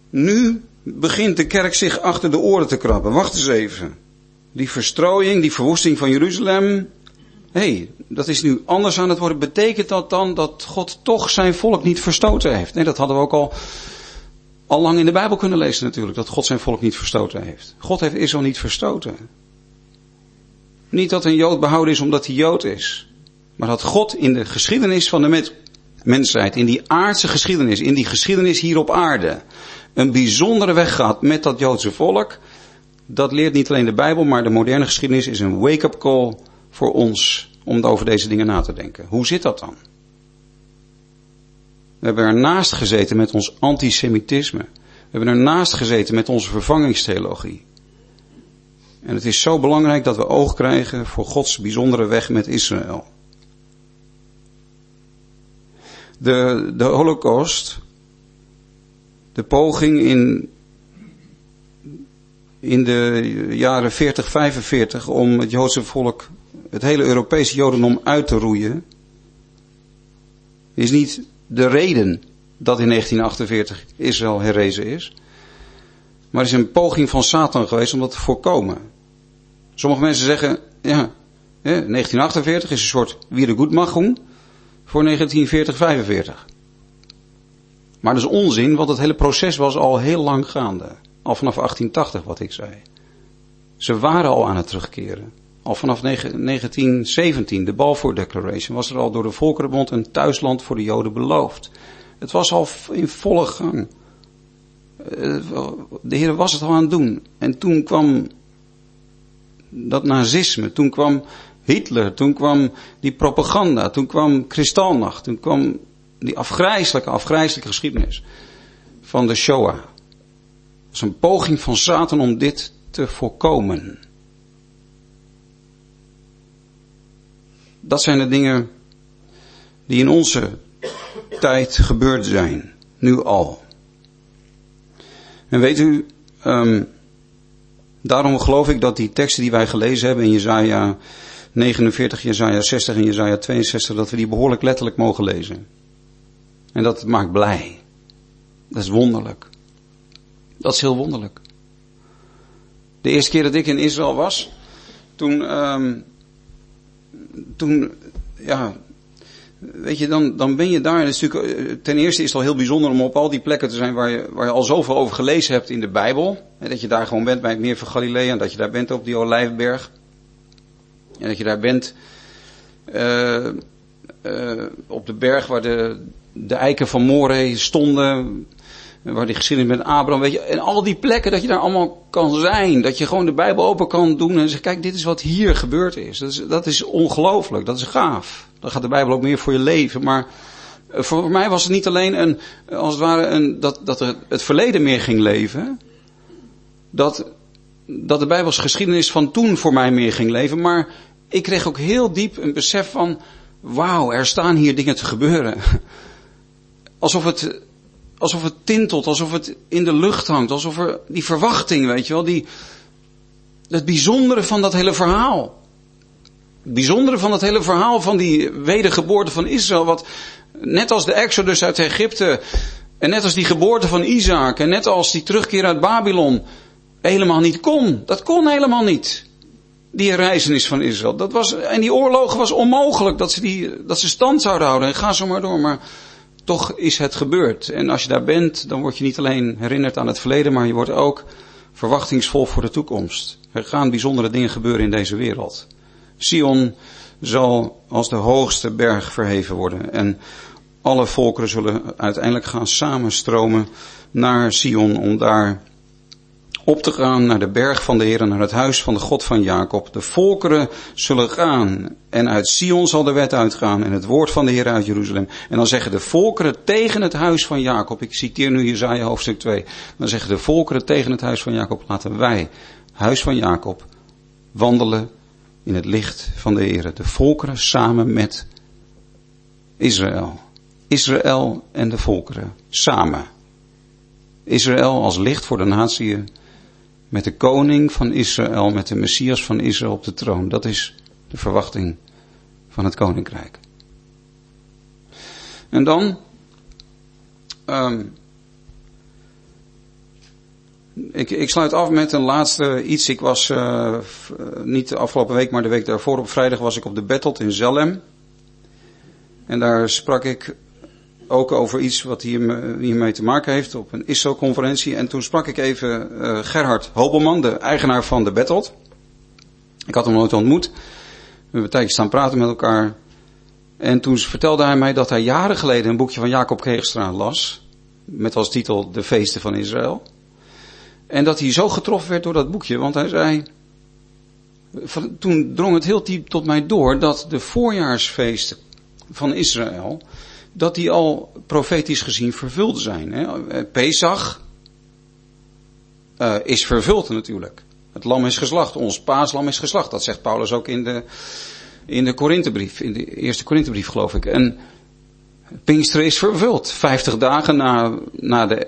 Nu begint de kerk zich achter de oren te krabben. Wacht eens even. Die verstrooiing, die verwoesting van Jeruzalem. Hé, hey, dat is nu anders aan het worden. Betekent dat dan dat God toch zijn volk niet verstoten heeft? Nee, dat hadden we ook al, al lang in de Bijbel kunnen lezen natuurlijk. Dat God zijn volk niet verstoten heeft. God heeft Israël niet verstoten. Niet dat een Jood behouden is omdat hij Jood is. Maar dat God in de geschiedenis van de mensheid, in die aardse geschiedenis, in die geschiedenis hier op aarde, een bijzondere weg gaat met dat Joodse volk. Dat leert niet alleen de Bijbel, maar de moderne geschiedenis is een wake-up call voor ons om over deze dingen na te denken. Hoe zit dat dan? We hebben ernaast gezeten met ons antisemitisme. We hebben ernaast gezeten met onze vervangingstheologie. En het is zo belangrijk dat we oog krijgen voor Gods bijzondere weg met Israël. De, de Holocaust, de poging in, in de jaren veertig, vijfenveertig om het Joodse volk, het hele Europese Jodendom uit te roeien, is niet de reden dat in negentien achtenveertig Israël herrezen is, maar is een poging van Satan geweest om dat te voorkomen. Sommige mensen zeggen, ja, negentien achtenveertig is een soort Wiedergutmachung voor negentien veertig, vijfenveertig. Maar dat is onzin, want het hele proces was al heel lang gaande. Al vanaf achttien tachtig, wat ik zei. Ze waren al aan het terugkeren. Al vanaf negentien zeventien, de Balfour Declaration, was er al door de Volkerenbond een thuisland voor de Joden beloofd. Het was al in volle gang. De Heer was het al aan het doen. En toen kwam dat nazisme, toen kwam Hitler, toen kwam die propaganda, toen kwam Kristallnacht, toen kwam die afgrijselijke, afgrijselijke geschiedenis van de Shoah. Het was een poging van Satan om dit te voorkomen. Dat zijn de dingen die in onze tijd gebeurd zijn, nu al. En weet u, um, daarom geloof ik dat die teksten die wij gelezen hebben in Jesaja negenenveertig, Jesaja zestig en Jesaja tweeënzestig, dat we die behoorlijk letterlijk mogen lezen. En dat maakt blij. Dat is wonderlijk. Dat is heel wonderlijk. De eerste keer dat ik in Israël was, toen, um, toen, ja, weet je, dan, dan ben je daar. En het is natuurlijk, ten eerste is het al heel bijzonder om op al die plekken te zijn waar je, waar je al zoveel over gelezen hebt in de Bijbel. En dat je daar gewoon bent bij het meer van Galilea, en dat je daar bent op die Olijfberg. En dat je daar bent uh, uh, op de berg waar de, de eiken van Moreh stonden, waar die geschiedenis met Abraham, weet je, en al die plekken dat je daar allemaal kan zijn, dat je gewoon de Bijbel open kan doen en zeggen, kijk, dit is wat hier gebeurd is. Dat is, dat is ongelooflijk, dat is gaaf. Dan gaat de Bijbel ook meer voor je leven, maar voor mij was het niet alleen een, als het ware een, dat, dat er het verleden meer ging leven, dat, dat de Bijbelse geschiedenis van toen voor mij meer ging leven, maar ik kreeg ook heel diep een besef van, wauw, er staan hier dingen te gebeuren. Alsof het, alsof het tintelt, alsof het in de lucht hangt, alsof er die verwachting, weet je wel, die, het bijzondere van dat hele verhaal. Het bijzondere van dat hele verhaal van die wedergeboorte van Israël, wat net als de Exodus uit Egypte, en net als die geboorte van Isaac, en net als die terugkeer uit Babylon, helemaal niet kon. Dat kon helemaal niet. Die reizenis van Israël. Dat was, en die oorlogen was onmogelijk dat ze, die, dat ze stand zouden houden. En ga zo maar door. Maar toch is het gebeurd. En als je daar bent, dan word je niet alleen herinnerd aan het verleden, maar je wordt ook verwachtingsvol voor de toekomst. Er gaan bijzondere dingen gebeuren in deze wereld. Sion zal als de hoogste berg verheven worden. En alle volkeren zullen uiteindelijk gaan samenstromen naar Sion om daar op te gaan naar de berg van de Heer, naar het huis van de God van Jacob. De volkeren zullen gaan en uit Sion zal de wet uitgaan en het woord van de Heer uit Jeruzalem. En dan zeggen de volkeren tegen het huis van Jacob, ik citeer nu Jesaja hoofdstuk twee, dan zeggen de volkeren tegen het huis van Jacob, laten wij, huis van Jacob, wandelen in het licht van de Heer. De volkeren samen met Israël. Israël en de volkeren samen. Israël als licht voor de natieën, met de koning van Israël, met de Messias van Israël op de troon. Dat is de verwachting van het koninkrijk. En dan, um, Ik, ik sluit af met een laatste iets. Ik was, uh, niet de afgelopen week, maar de week daarvoor op vrijdag was ik op de Bethelt in Zelhem. En daar sprak ik ook over iets wat hier, hiermee te maken heeft op een I S O-conferentie. En toen sprak ik even uh, Gerhard Hobelman, de eigenaar van de Bethelt. Ik had hem nooit ontmoet. We hebben een tijdje staan praten met elkaar. En toen vertelde hij mij dat hij jaren geleden een boekje van Jacob Keegstra las. Met als titel De Feesten van Israël. En dat hij zo getroffen werd door dat boekje. Want hij zei, van, toen drong het heel diep tot mij door dat de voorjaarsfeesten van Israël, dat die al profetisch gezien vervuld zijn. Hè? Pesach uh, is vervuld natuurlijk. Het lam is geslacht, ons paaslam is geslacht. Dat zegt Paulus ook in de, in de Korinthebrief, in de eerste Korinthebrief geloof ik. En Pinksteren is vervuld. Vijftig dagen na, na, de,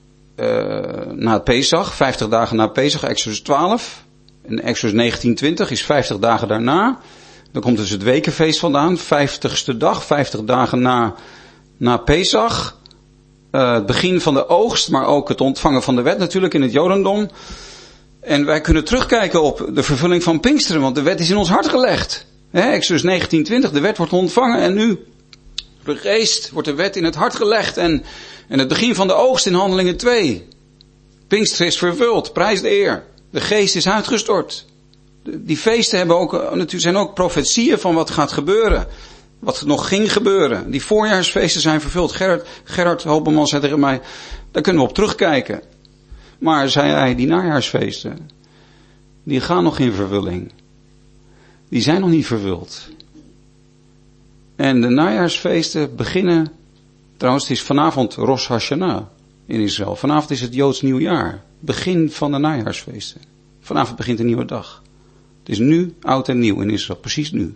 uh, na het Pesach, vijftig dagen na Pesach, Exodus twaalf. En Exodus negentien twintig is vijftig dagen daarna. Dan komt dus het wekenfeest vandaan, vijftigste dag, vijftig dagen na, na Pesach. Uh, het begin van de oogst, maar ook het ontvangen van de wet natuurlijk in het Jodendom. En wij kunnen terugkijken op de vervulling van Pinksteren, want de wet is in ons hart gelegd. He, Exodus negentien twintig, de wet wordt ontvangen en nu, door de geest, wordt de wet in het hart gelegd. En, en het begin van de oogst in Handelingen twee. Pinksteren is vervuld, prijs de eer. De geest is uitgestort. Die feesten hebben ook, natuurlijk zijn ook profetieën van wat gaat gebeuren. Wat nog ging gebeuren. Die voorjaarsfeesten zijn vervuld. Gerard, Gerard Hobelman zei tegen mij, daar kunnen we op terugkijken. Maar, zei hij, die najaarsfeesten, die gaan nog in vervulling. Die zijn nog niet vervuld. En de najaarsfeesten beginnen, trouwens het is vanavond Rosh Hashanah in Israël. Vanavond is het Joods nieuwjaar. Begin van de najaarsfeesten. Vanavond begint een nieuwe dag. Het is nu oud en nieuw in Israël, precies nu.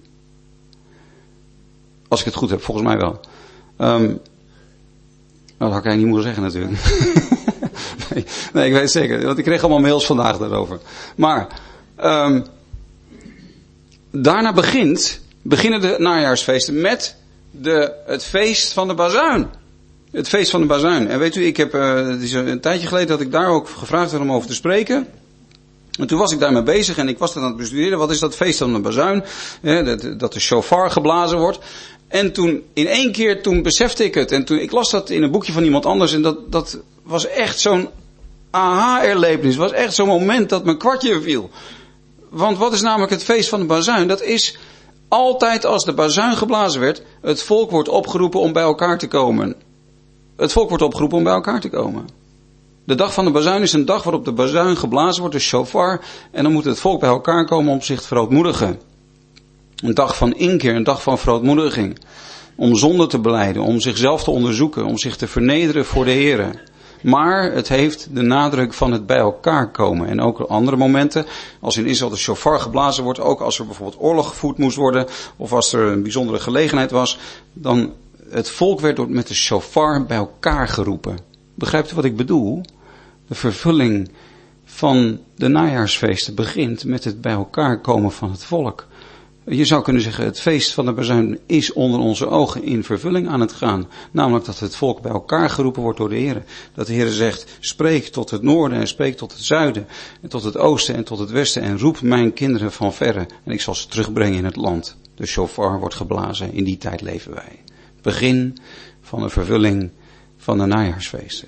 Als ik het goed heb, volgens mij wel. Um, dat had ik eigenlijk niet moeten zeggen natuurlijk. nee, nee, ik weet het zeker, want ik kreeg allemaal mails vandaag daarover. Maar, um, daarna begint, beginnen de najaarsfeesten met de, het feest van de bazuin. Het feest van de bazuin. En weet u, ik heb, uh, het is een tijdje geleden dat ik daar ook gevraagd werd om over te spreken. En toen was ik daarmee bezig en ik was dat aan het bestuderen. Wat is dat feest van de bazuin? Eh, dat, dat de shofar geblazen wordt. En toen, in één keer, toen besefte ik het. En toen, ik las dat in een boekje van iemand anders. En dat, dat was echt zo'n aha-erlevenis. Het was echt zo'n moment dat mijn kwartje viel. Want wat is namelijk het feest van de bazuin? Dat is altijd als de bazuin geblazen werd, het volk wordt opgeroepen om bij elkaar te komen. Het volk wordt opgeroepen om bij elkaar te komen. De dag van de bazuin is een dag waarop de bazuin geblazen wordt, de shofar. En dan moet het volk bij elkaar komen om zich te verootmoedigen. Een dag van inkeer, een dag van verootmoediging. Om zonde te belijden, om zichzelf te onderzoeken, om zich te vernederen voor de Here. Maar het heeft de nadruk van het bij elkaar komen. En ook andere momenten, als in Israël de shofar geblazen wordt, ook als er bijvoorbeeld oorlog gevoerd moest worden, of als er een bijzondere gelegenheid was, dan het volk werd door, met de shofar bij elkaar geroepen. Begrijpt u wat ik bedoel? De vervulling van de najaarsfeesten begint met het bij elkaar komen van het volk. Je zou kunnen zeggen, het feest van de bazuin is onder onze ogen in vervulling aan het gaan. Namelijk dat het volk bij elkaar geroepen wordt door de Heer. Dat de Heer zegt, spreek tot het noorden en spreek tot het zuiden. En tot het oosten en tot het westen. En roep mijn kinderen van verre. En ik zal ze terugbrengen in het land. De shofar wordt geblazen. In die tijd leven wij. Begin van de vervulling van de najaarsfeesten.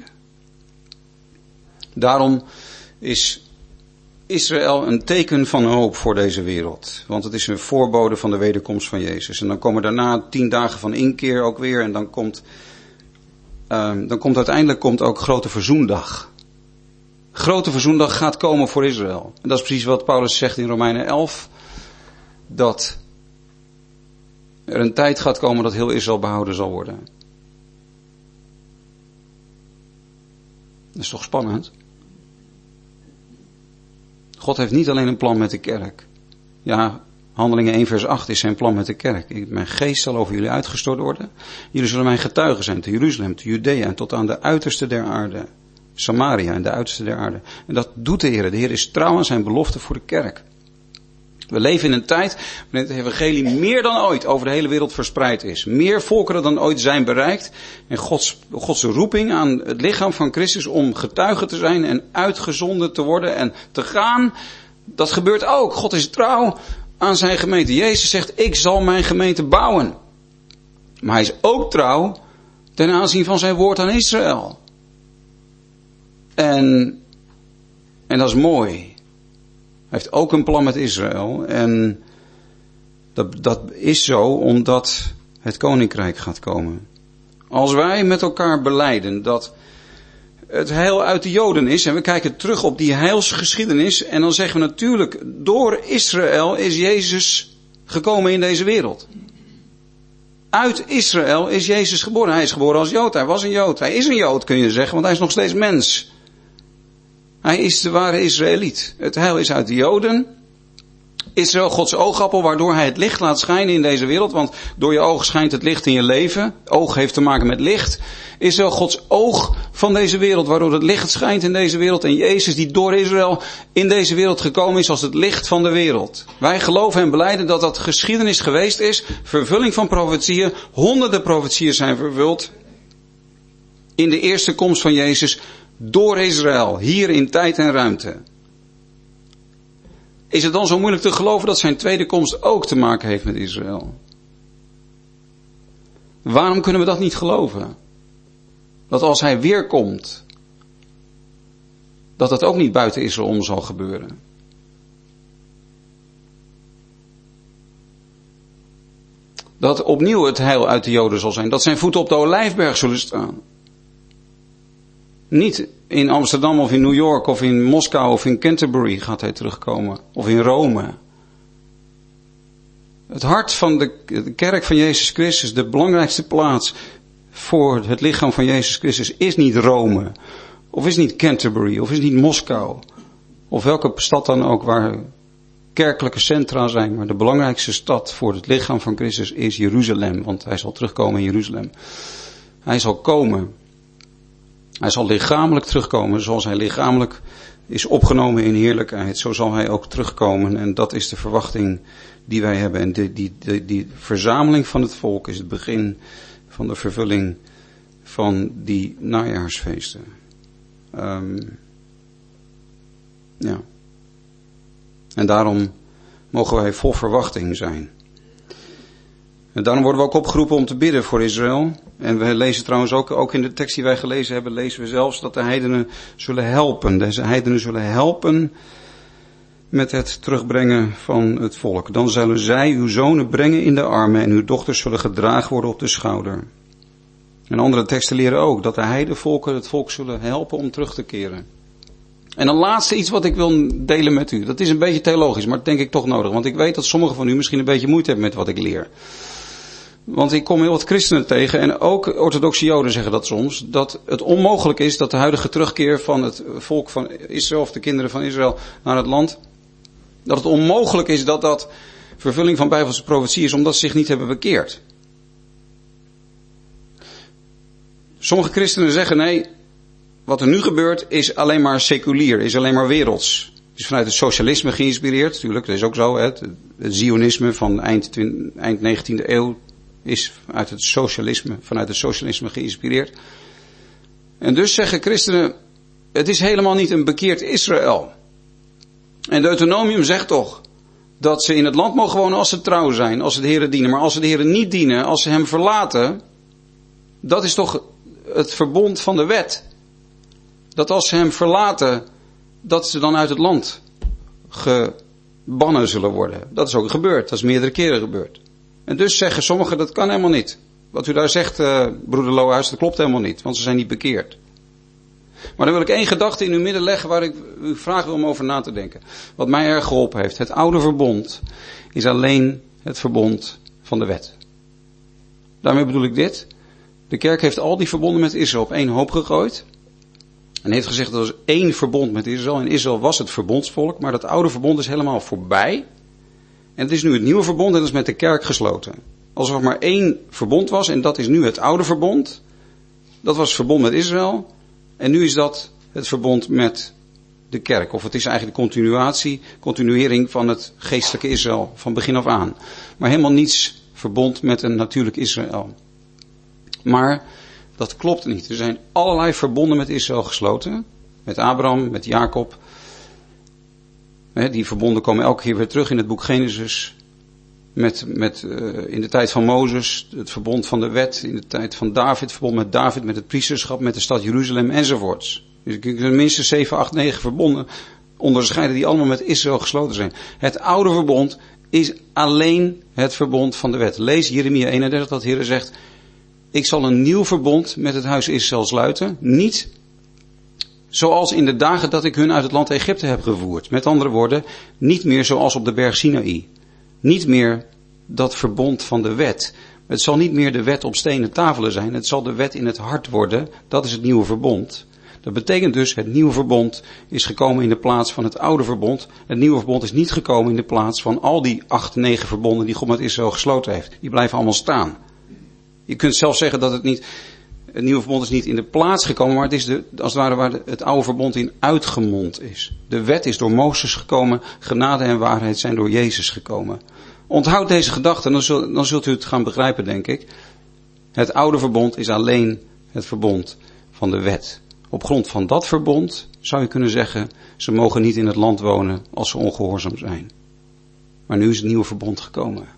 Daarom is Israël een teken van hoop voor deze wereld. Want het is een voorbode van de wederkomst van Jezus. En dan komen daarna tien dagen van inkeer ook weer. En dan komt, um, dan komt uiteindelijk komt ook Grote Verzoendag. Grote Verzoendag gaat komen voor Israël. En dat is precies wat Paulus zegt in Romeinen elf. Dat er een tijd gaat komen dat heel Israël behouden zal worden. Dat is toch spannend? God heeft niet alleen een plan met de kerk. Ja, Handelingen één vers acht is zijn plan met de kerk. Mijn geest zal over jullie uitgestort worden. Jullie zullen mijn getuigen zijn te Jeruzalem, te Judea en tot aan de uiterste der aarde. Samaria en de uiterste der aarde. En dat doet de Heer. De Heer is trouw aan zijn belofte voor de kerk. We leven in een tijd waarin het evangelie meer dan ooit over de hele wereld verspreid is. Meer volkeren dan ooit zijn bereikt. En Gods, Gods roeping aan het lichaam van Christus om getuige te zijn en uitgezonden te worden en te gaan. Dat gebeurt ook. God is trouw aan zijn gemeente. Jezus zegt, ik zal mijn gemeente bouwen. Maar hij is ook trouw ten aanzien van zijn woord aan Israël. En, en dat is mooi. Hij heeft ook een plan met Israël. En dat, dat is zo omdat het koninkrijk gaat komen. Als wij met elkaar belijden dat het heil uit de Joden is. En we kijken terug op die heilsgeschiedenis. En dan zeggen we natuurlijk, door Israël is Jezus gekomen in deze wereld. Uit Israël is Jezus geboren. Hij is geboren als Jood. Hij was een Jood. Hij is een Jood, kun je zeggen, want hij is nog steeds mens. Hij is de ware Israëliet. Het heil is uit de Joden. Israël, Gods oogappel, waardoor hij het licht laat schijnen in deze wereld. Want door je oog schijnt het licht in je leven. Oog heeft te maken met licht. Israël, Gods oog van deze wereld, waardoor het licht schijnt in deze wereld. En Jezus die door Israël in deze wereld gekomen is als het licht van de wereld. Wij geloven en belijden dat dat geschiedenis geweest is. Vervulling van profetieën. Honderden profetieën zijn vervuld. In de eerste komst van Jezus door Israël. Hier in tijd en ruimte. Is het dan zo moeilijk te geloven dat zijn tweede komst ook te maken heeft met Israël? Waarom kunnen we dat niet geloven? Dat als hij weer komt, dat dat ook niet buiten Israël om zal gebeuren. Dat opnieuw het heil uit de Joden zal zijn. Dat zijn voeten op de Olijfberg zullen staan. Niet in Amsterdam of in New York of in Moskou of in Canterbury gaat hij terugkomen. Of in Rome. Het hart van de, de kerk van Jezus Christus, de belangrijkste plaats voor het lichaam van Jezus Christus, is niet Rome. Of is niet Canterbury. Of is niet Moskou. Of welke stad dan ook waar kerkelijke centra zijn. Maar de belangrijkste stad voor het lichaam van Christus is Jeruzalem. Want hij zal terugkomen in Jeruzalem. Hij zal komen. Hij zal lichamelijk terugkomen, zoals hij lichamelijk is opgenomen in heerlijkheid. Zo zal hij ook terugkomen. En dat is de verwachting die wij hebben. En die, die, die, die verzameling van het volk is het begin van de vervulling van die najaarsfeesten. Um, ja. En daarom mogen wij vol verwachting zijn. En daarom worden we ook opgeroepen om te bidden voor Israël. En we lezen trouwens ook, ook in de tekst die wij gelezen hebben, lezen we zelfs dat de heidenen zullen helpen. Deze heidenen zullen helpen met het terugbrengen van het volk. Dan zullen zij uw zonen brengen in de armen en uw dochters zullen gedragen worden op de schouder. En andere teksten leren ook dat de heidenvolken het volk zullen helpen om terug te keren. En een laatste iets wat ik wil delen met u. Dat is een beetje theologisch, maar dat denk ik toch nodig. Want ik weet dat sommigen van u misschien een beetje moeite hebben met wat ik leer. Want ik kom heel wat christenen tegen, en ook orthodoxe Joden zeggen dat soms, dat het onmogelijk is dat de huidige terugkeer van het volk van Israël, of de kinderen van Israël, naar het land, dat het onmogelijk is dat dat vervulling van Bijbelse profetie is, omdat ze zich niet hebben bekeerd. Sommige christenen zeggen nee, wat er nu gebeurt is alleen maar seculier, is alleen maar werelds. Is vanuit het socialisme geïnspireerd, natuurlijk, dat is ook zo, hè, het, het Zionisme van eind, eind negentiende eeuw is uit het socialisme, vanuit het socialisme geïnspireerd. En dus zeggen christenen, het is helemaal niet een bekeerd Israël. En Deuteronomium zegt toch dat ze in het land mogen wonen als ze trouw zijn, als ze de Heere dienen. Maar als ze de Heere niet dienen, als ze hem verlaten, dat is toch het verbond van de wet. Dat als ze hem verlaten, dat ze dan uit het land gebannen zullen worden. Dat is ook gebeurd, dat is meerdere keren gebeurd. En dus zeggen sommigen, dat kan helemaal niet. Wat u daar zegt, uh, broeder Lohuis, dat klopt helemaal niet, want ze zijn niet bekeerd. Maar dan wil ik één gedachte in uw midden leggen waar ik u vraag wil om over na te denken. Wat mij erg geholpen heeft. Het oude verbond is alleen het verbond van de wet. Daarmee bedoel ik dit. De kerk heeft al die verbonden met Israël op één hoop gegooid. En heeft gezegd dat er was één verbond met Israël. En Israël was het verbondsvolk, maar dat oude verbond is helemaal voorbij. En het is nu het nieuwe verbond en dat is met de kerk gesloten. Alsof er maar één verbond was en dat is nu het oude verbond. Dat was het verbond met Israël. En nu is dat het verbond met de kerk. Of het is eigenlijk de continuatie, continuering van het geestelijke Israël van begin af aan. Maar helemaal niets verbond met een natuurlijk Israël. Maar dat klopt niet. Er zijn allerlei verbonden met Israël gesloten. Met Abraham, met Jacob. Die verbonden komen elke keer weer terug in het boek Genesis. Met, met, uh, in de tijd van Mozes, het verbond van de wet. In de tijd van David, het verbond met David, met het priesterschap, met de stad Jeruzalem enzovoorts. Dus ik kan minstens zeven, acht, negen verbonden onderscheiden die allemaal met Israël gesloten zijn. Het oude verbond is alleen het verbond van de wet. Lees Jeremia eenendertig dat de Heer zegt, ik zal een nieuw verbond met het huis Israël sluiten. Niet zoals in de dagen dat ik hun uit het land Egypte heb gevoerd. Met andere woorden, niet meer zoals op de berg Sinaï. Niet meer dat verbond van de wet. Het zal niet meer de wet op stenen tafelen zijn. Het zal de wet in het hart worden. Dat is het nieuwe verbond. Dat betekent dus, het nieuwe verbond is gekomen in de plaats van het oude verbond. Het nieuwe verbond is niet gekomen in de plaats van al die acht, negen verbonden die God met Israël gesloten heeft. Die blijven allemaal staan. Je kunt zelfs zeggen dat het niet, het nieuwe verbond is niet in de plaats gekomen, maar het is de, als het ware waar het oude verbond in uitgemond is. De wet is door Mozes gekomen, genade en waarheid zijn door Jezus gekomen. Onthoud deze gedachte, dan, zul, dan zult u het gaan begrijpen, denk ik. Het oude verbond is alleen het verbond van de wet. Op grond van dat verbond zou je kunnen zeggen, ze mogen niet in het land wonen als ze ongehoorzaam zijn. Maar nu is het nieuwe verbond gekomen.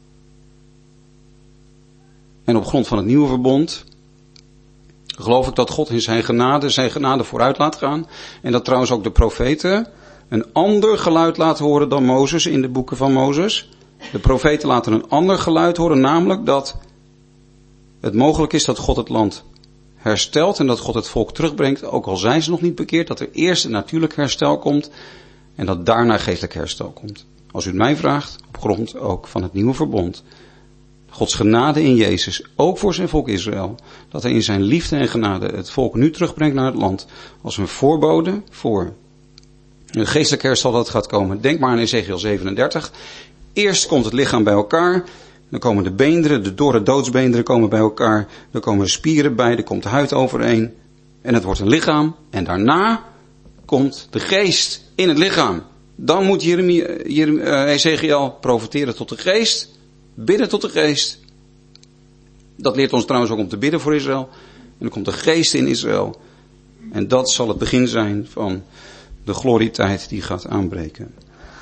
En op grond van het nieuwe verbond geloof ik dat God in zijn genade, zijn genade vooruit laat gaan. En dat trouwens ook de profeten een ander geluid laten horen dan Mozes in de boeken van Mozes. De profeten laten een ander geluid horen, namelijk dat het mogelijk is dat God het land herstelt en dat God het volk terugbrengt, ook al zijn ze nog niet bekeerd, dat er eerst een natuurlijk herstel komt en dat daarna geestelijk herstel komt. Als u het mij vraagt, op grond ook van het nieuwe verbond, Gods genade in Jezus, ook voor zijn volk Israël, dat hij in zijn liefde en genade het volk nu terugbrengt naar het land, als een voorbode voor een geestelijk herstel dat gaat komen. Denk maar aan Ezekiel zevenendertig. Eerst komt het lichaam bij elkaar, dan komen de beenderen, de dorre doodsbeenderen komen bij elkaar, dan komen de spieren bij, er komt de huid overeen en het wordt een lichaam. En daarna komt de geest in het lichaam. Dan moet Jeremia, Jeremia, uh, Ezekiel profeteren tot de geest, bidden tot de geest. Dat leert ons trouwens ook om te bidden voor Israël. En dan komt de geest in Israël. En dat zal het begin zijn van de glorietijd die gaat aanbreken.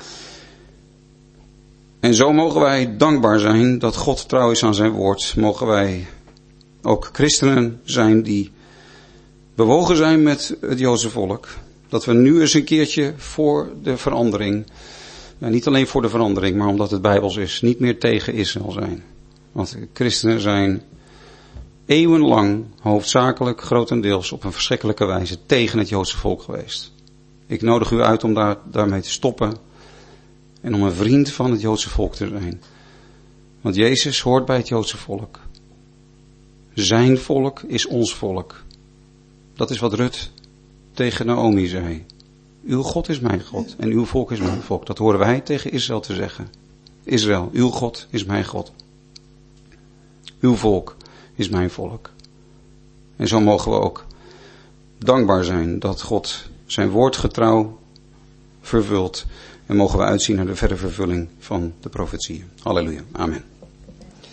En zo mogen wij dankbaar zijn dat God trouw is aan zijn woord. Mogen wij ook christenen zijn die bewogen zijn met het Joodse volk. Dat we nu eens een keertje voor de verandering, nou, niet alleen voor de verandering, maar omdat het Bijbels is, niet meer tegen Israël zijn. Want christenen zijn eeuwenlang, hoofdzakelijk, grotendeels op een verschrikkelijke wijze tegen het Joodse volk geweest. Ik nodig u uit om daar, daarmee te stoppen en om een vriend van het Joodse volk te zijn. Want Jezus hoort bij het Joodse volk. Zijn volk is ons volk. Dat is wat Rut tegen Naomi zei. Uw God is mijn God en uw volk is mijn volk. Dat horen wij tegen Israël te zeggen. Israël, uw God is mijn God. Uw volk is mijn volk. En zo mogen we ook dankbaar zijn dat God zijn woord getrouw vervult. En mogen we uitzien naar de verdere vervulling van de profetieën. Halleluja. Amen.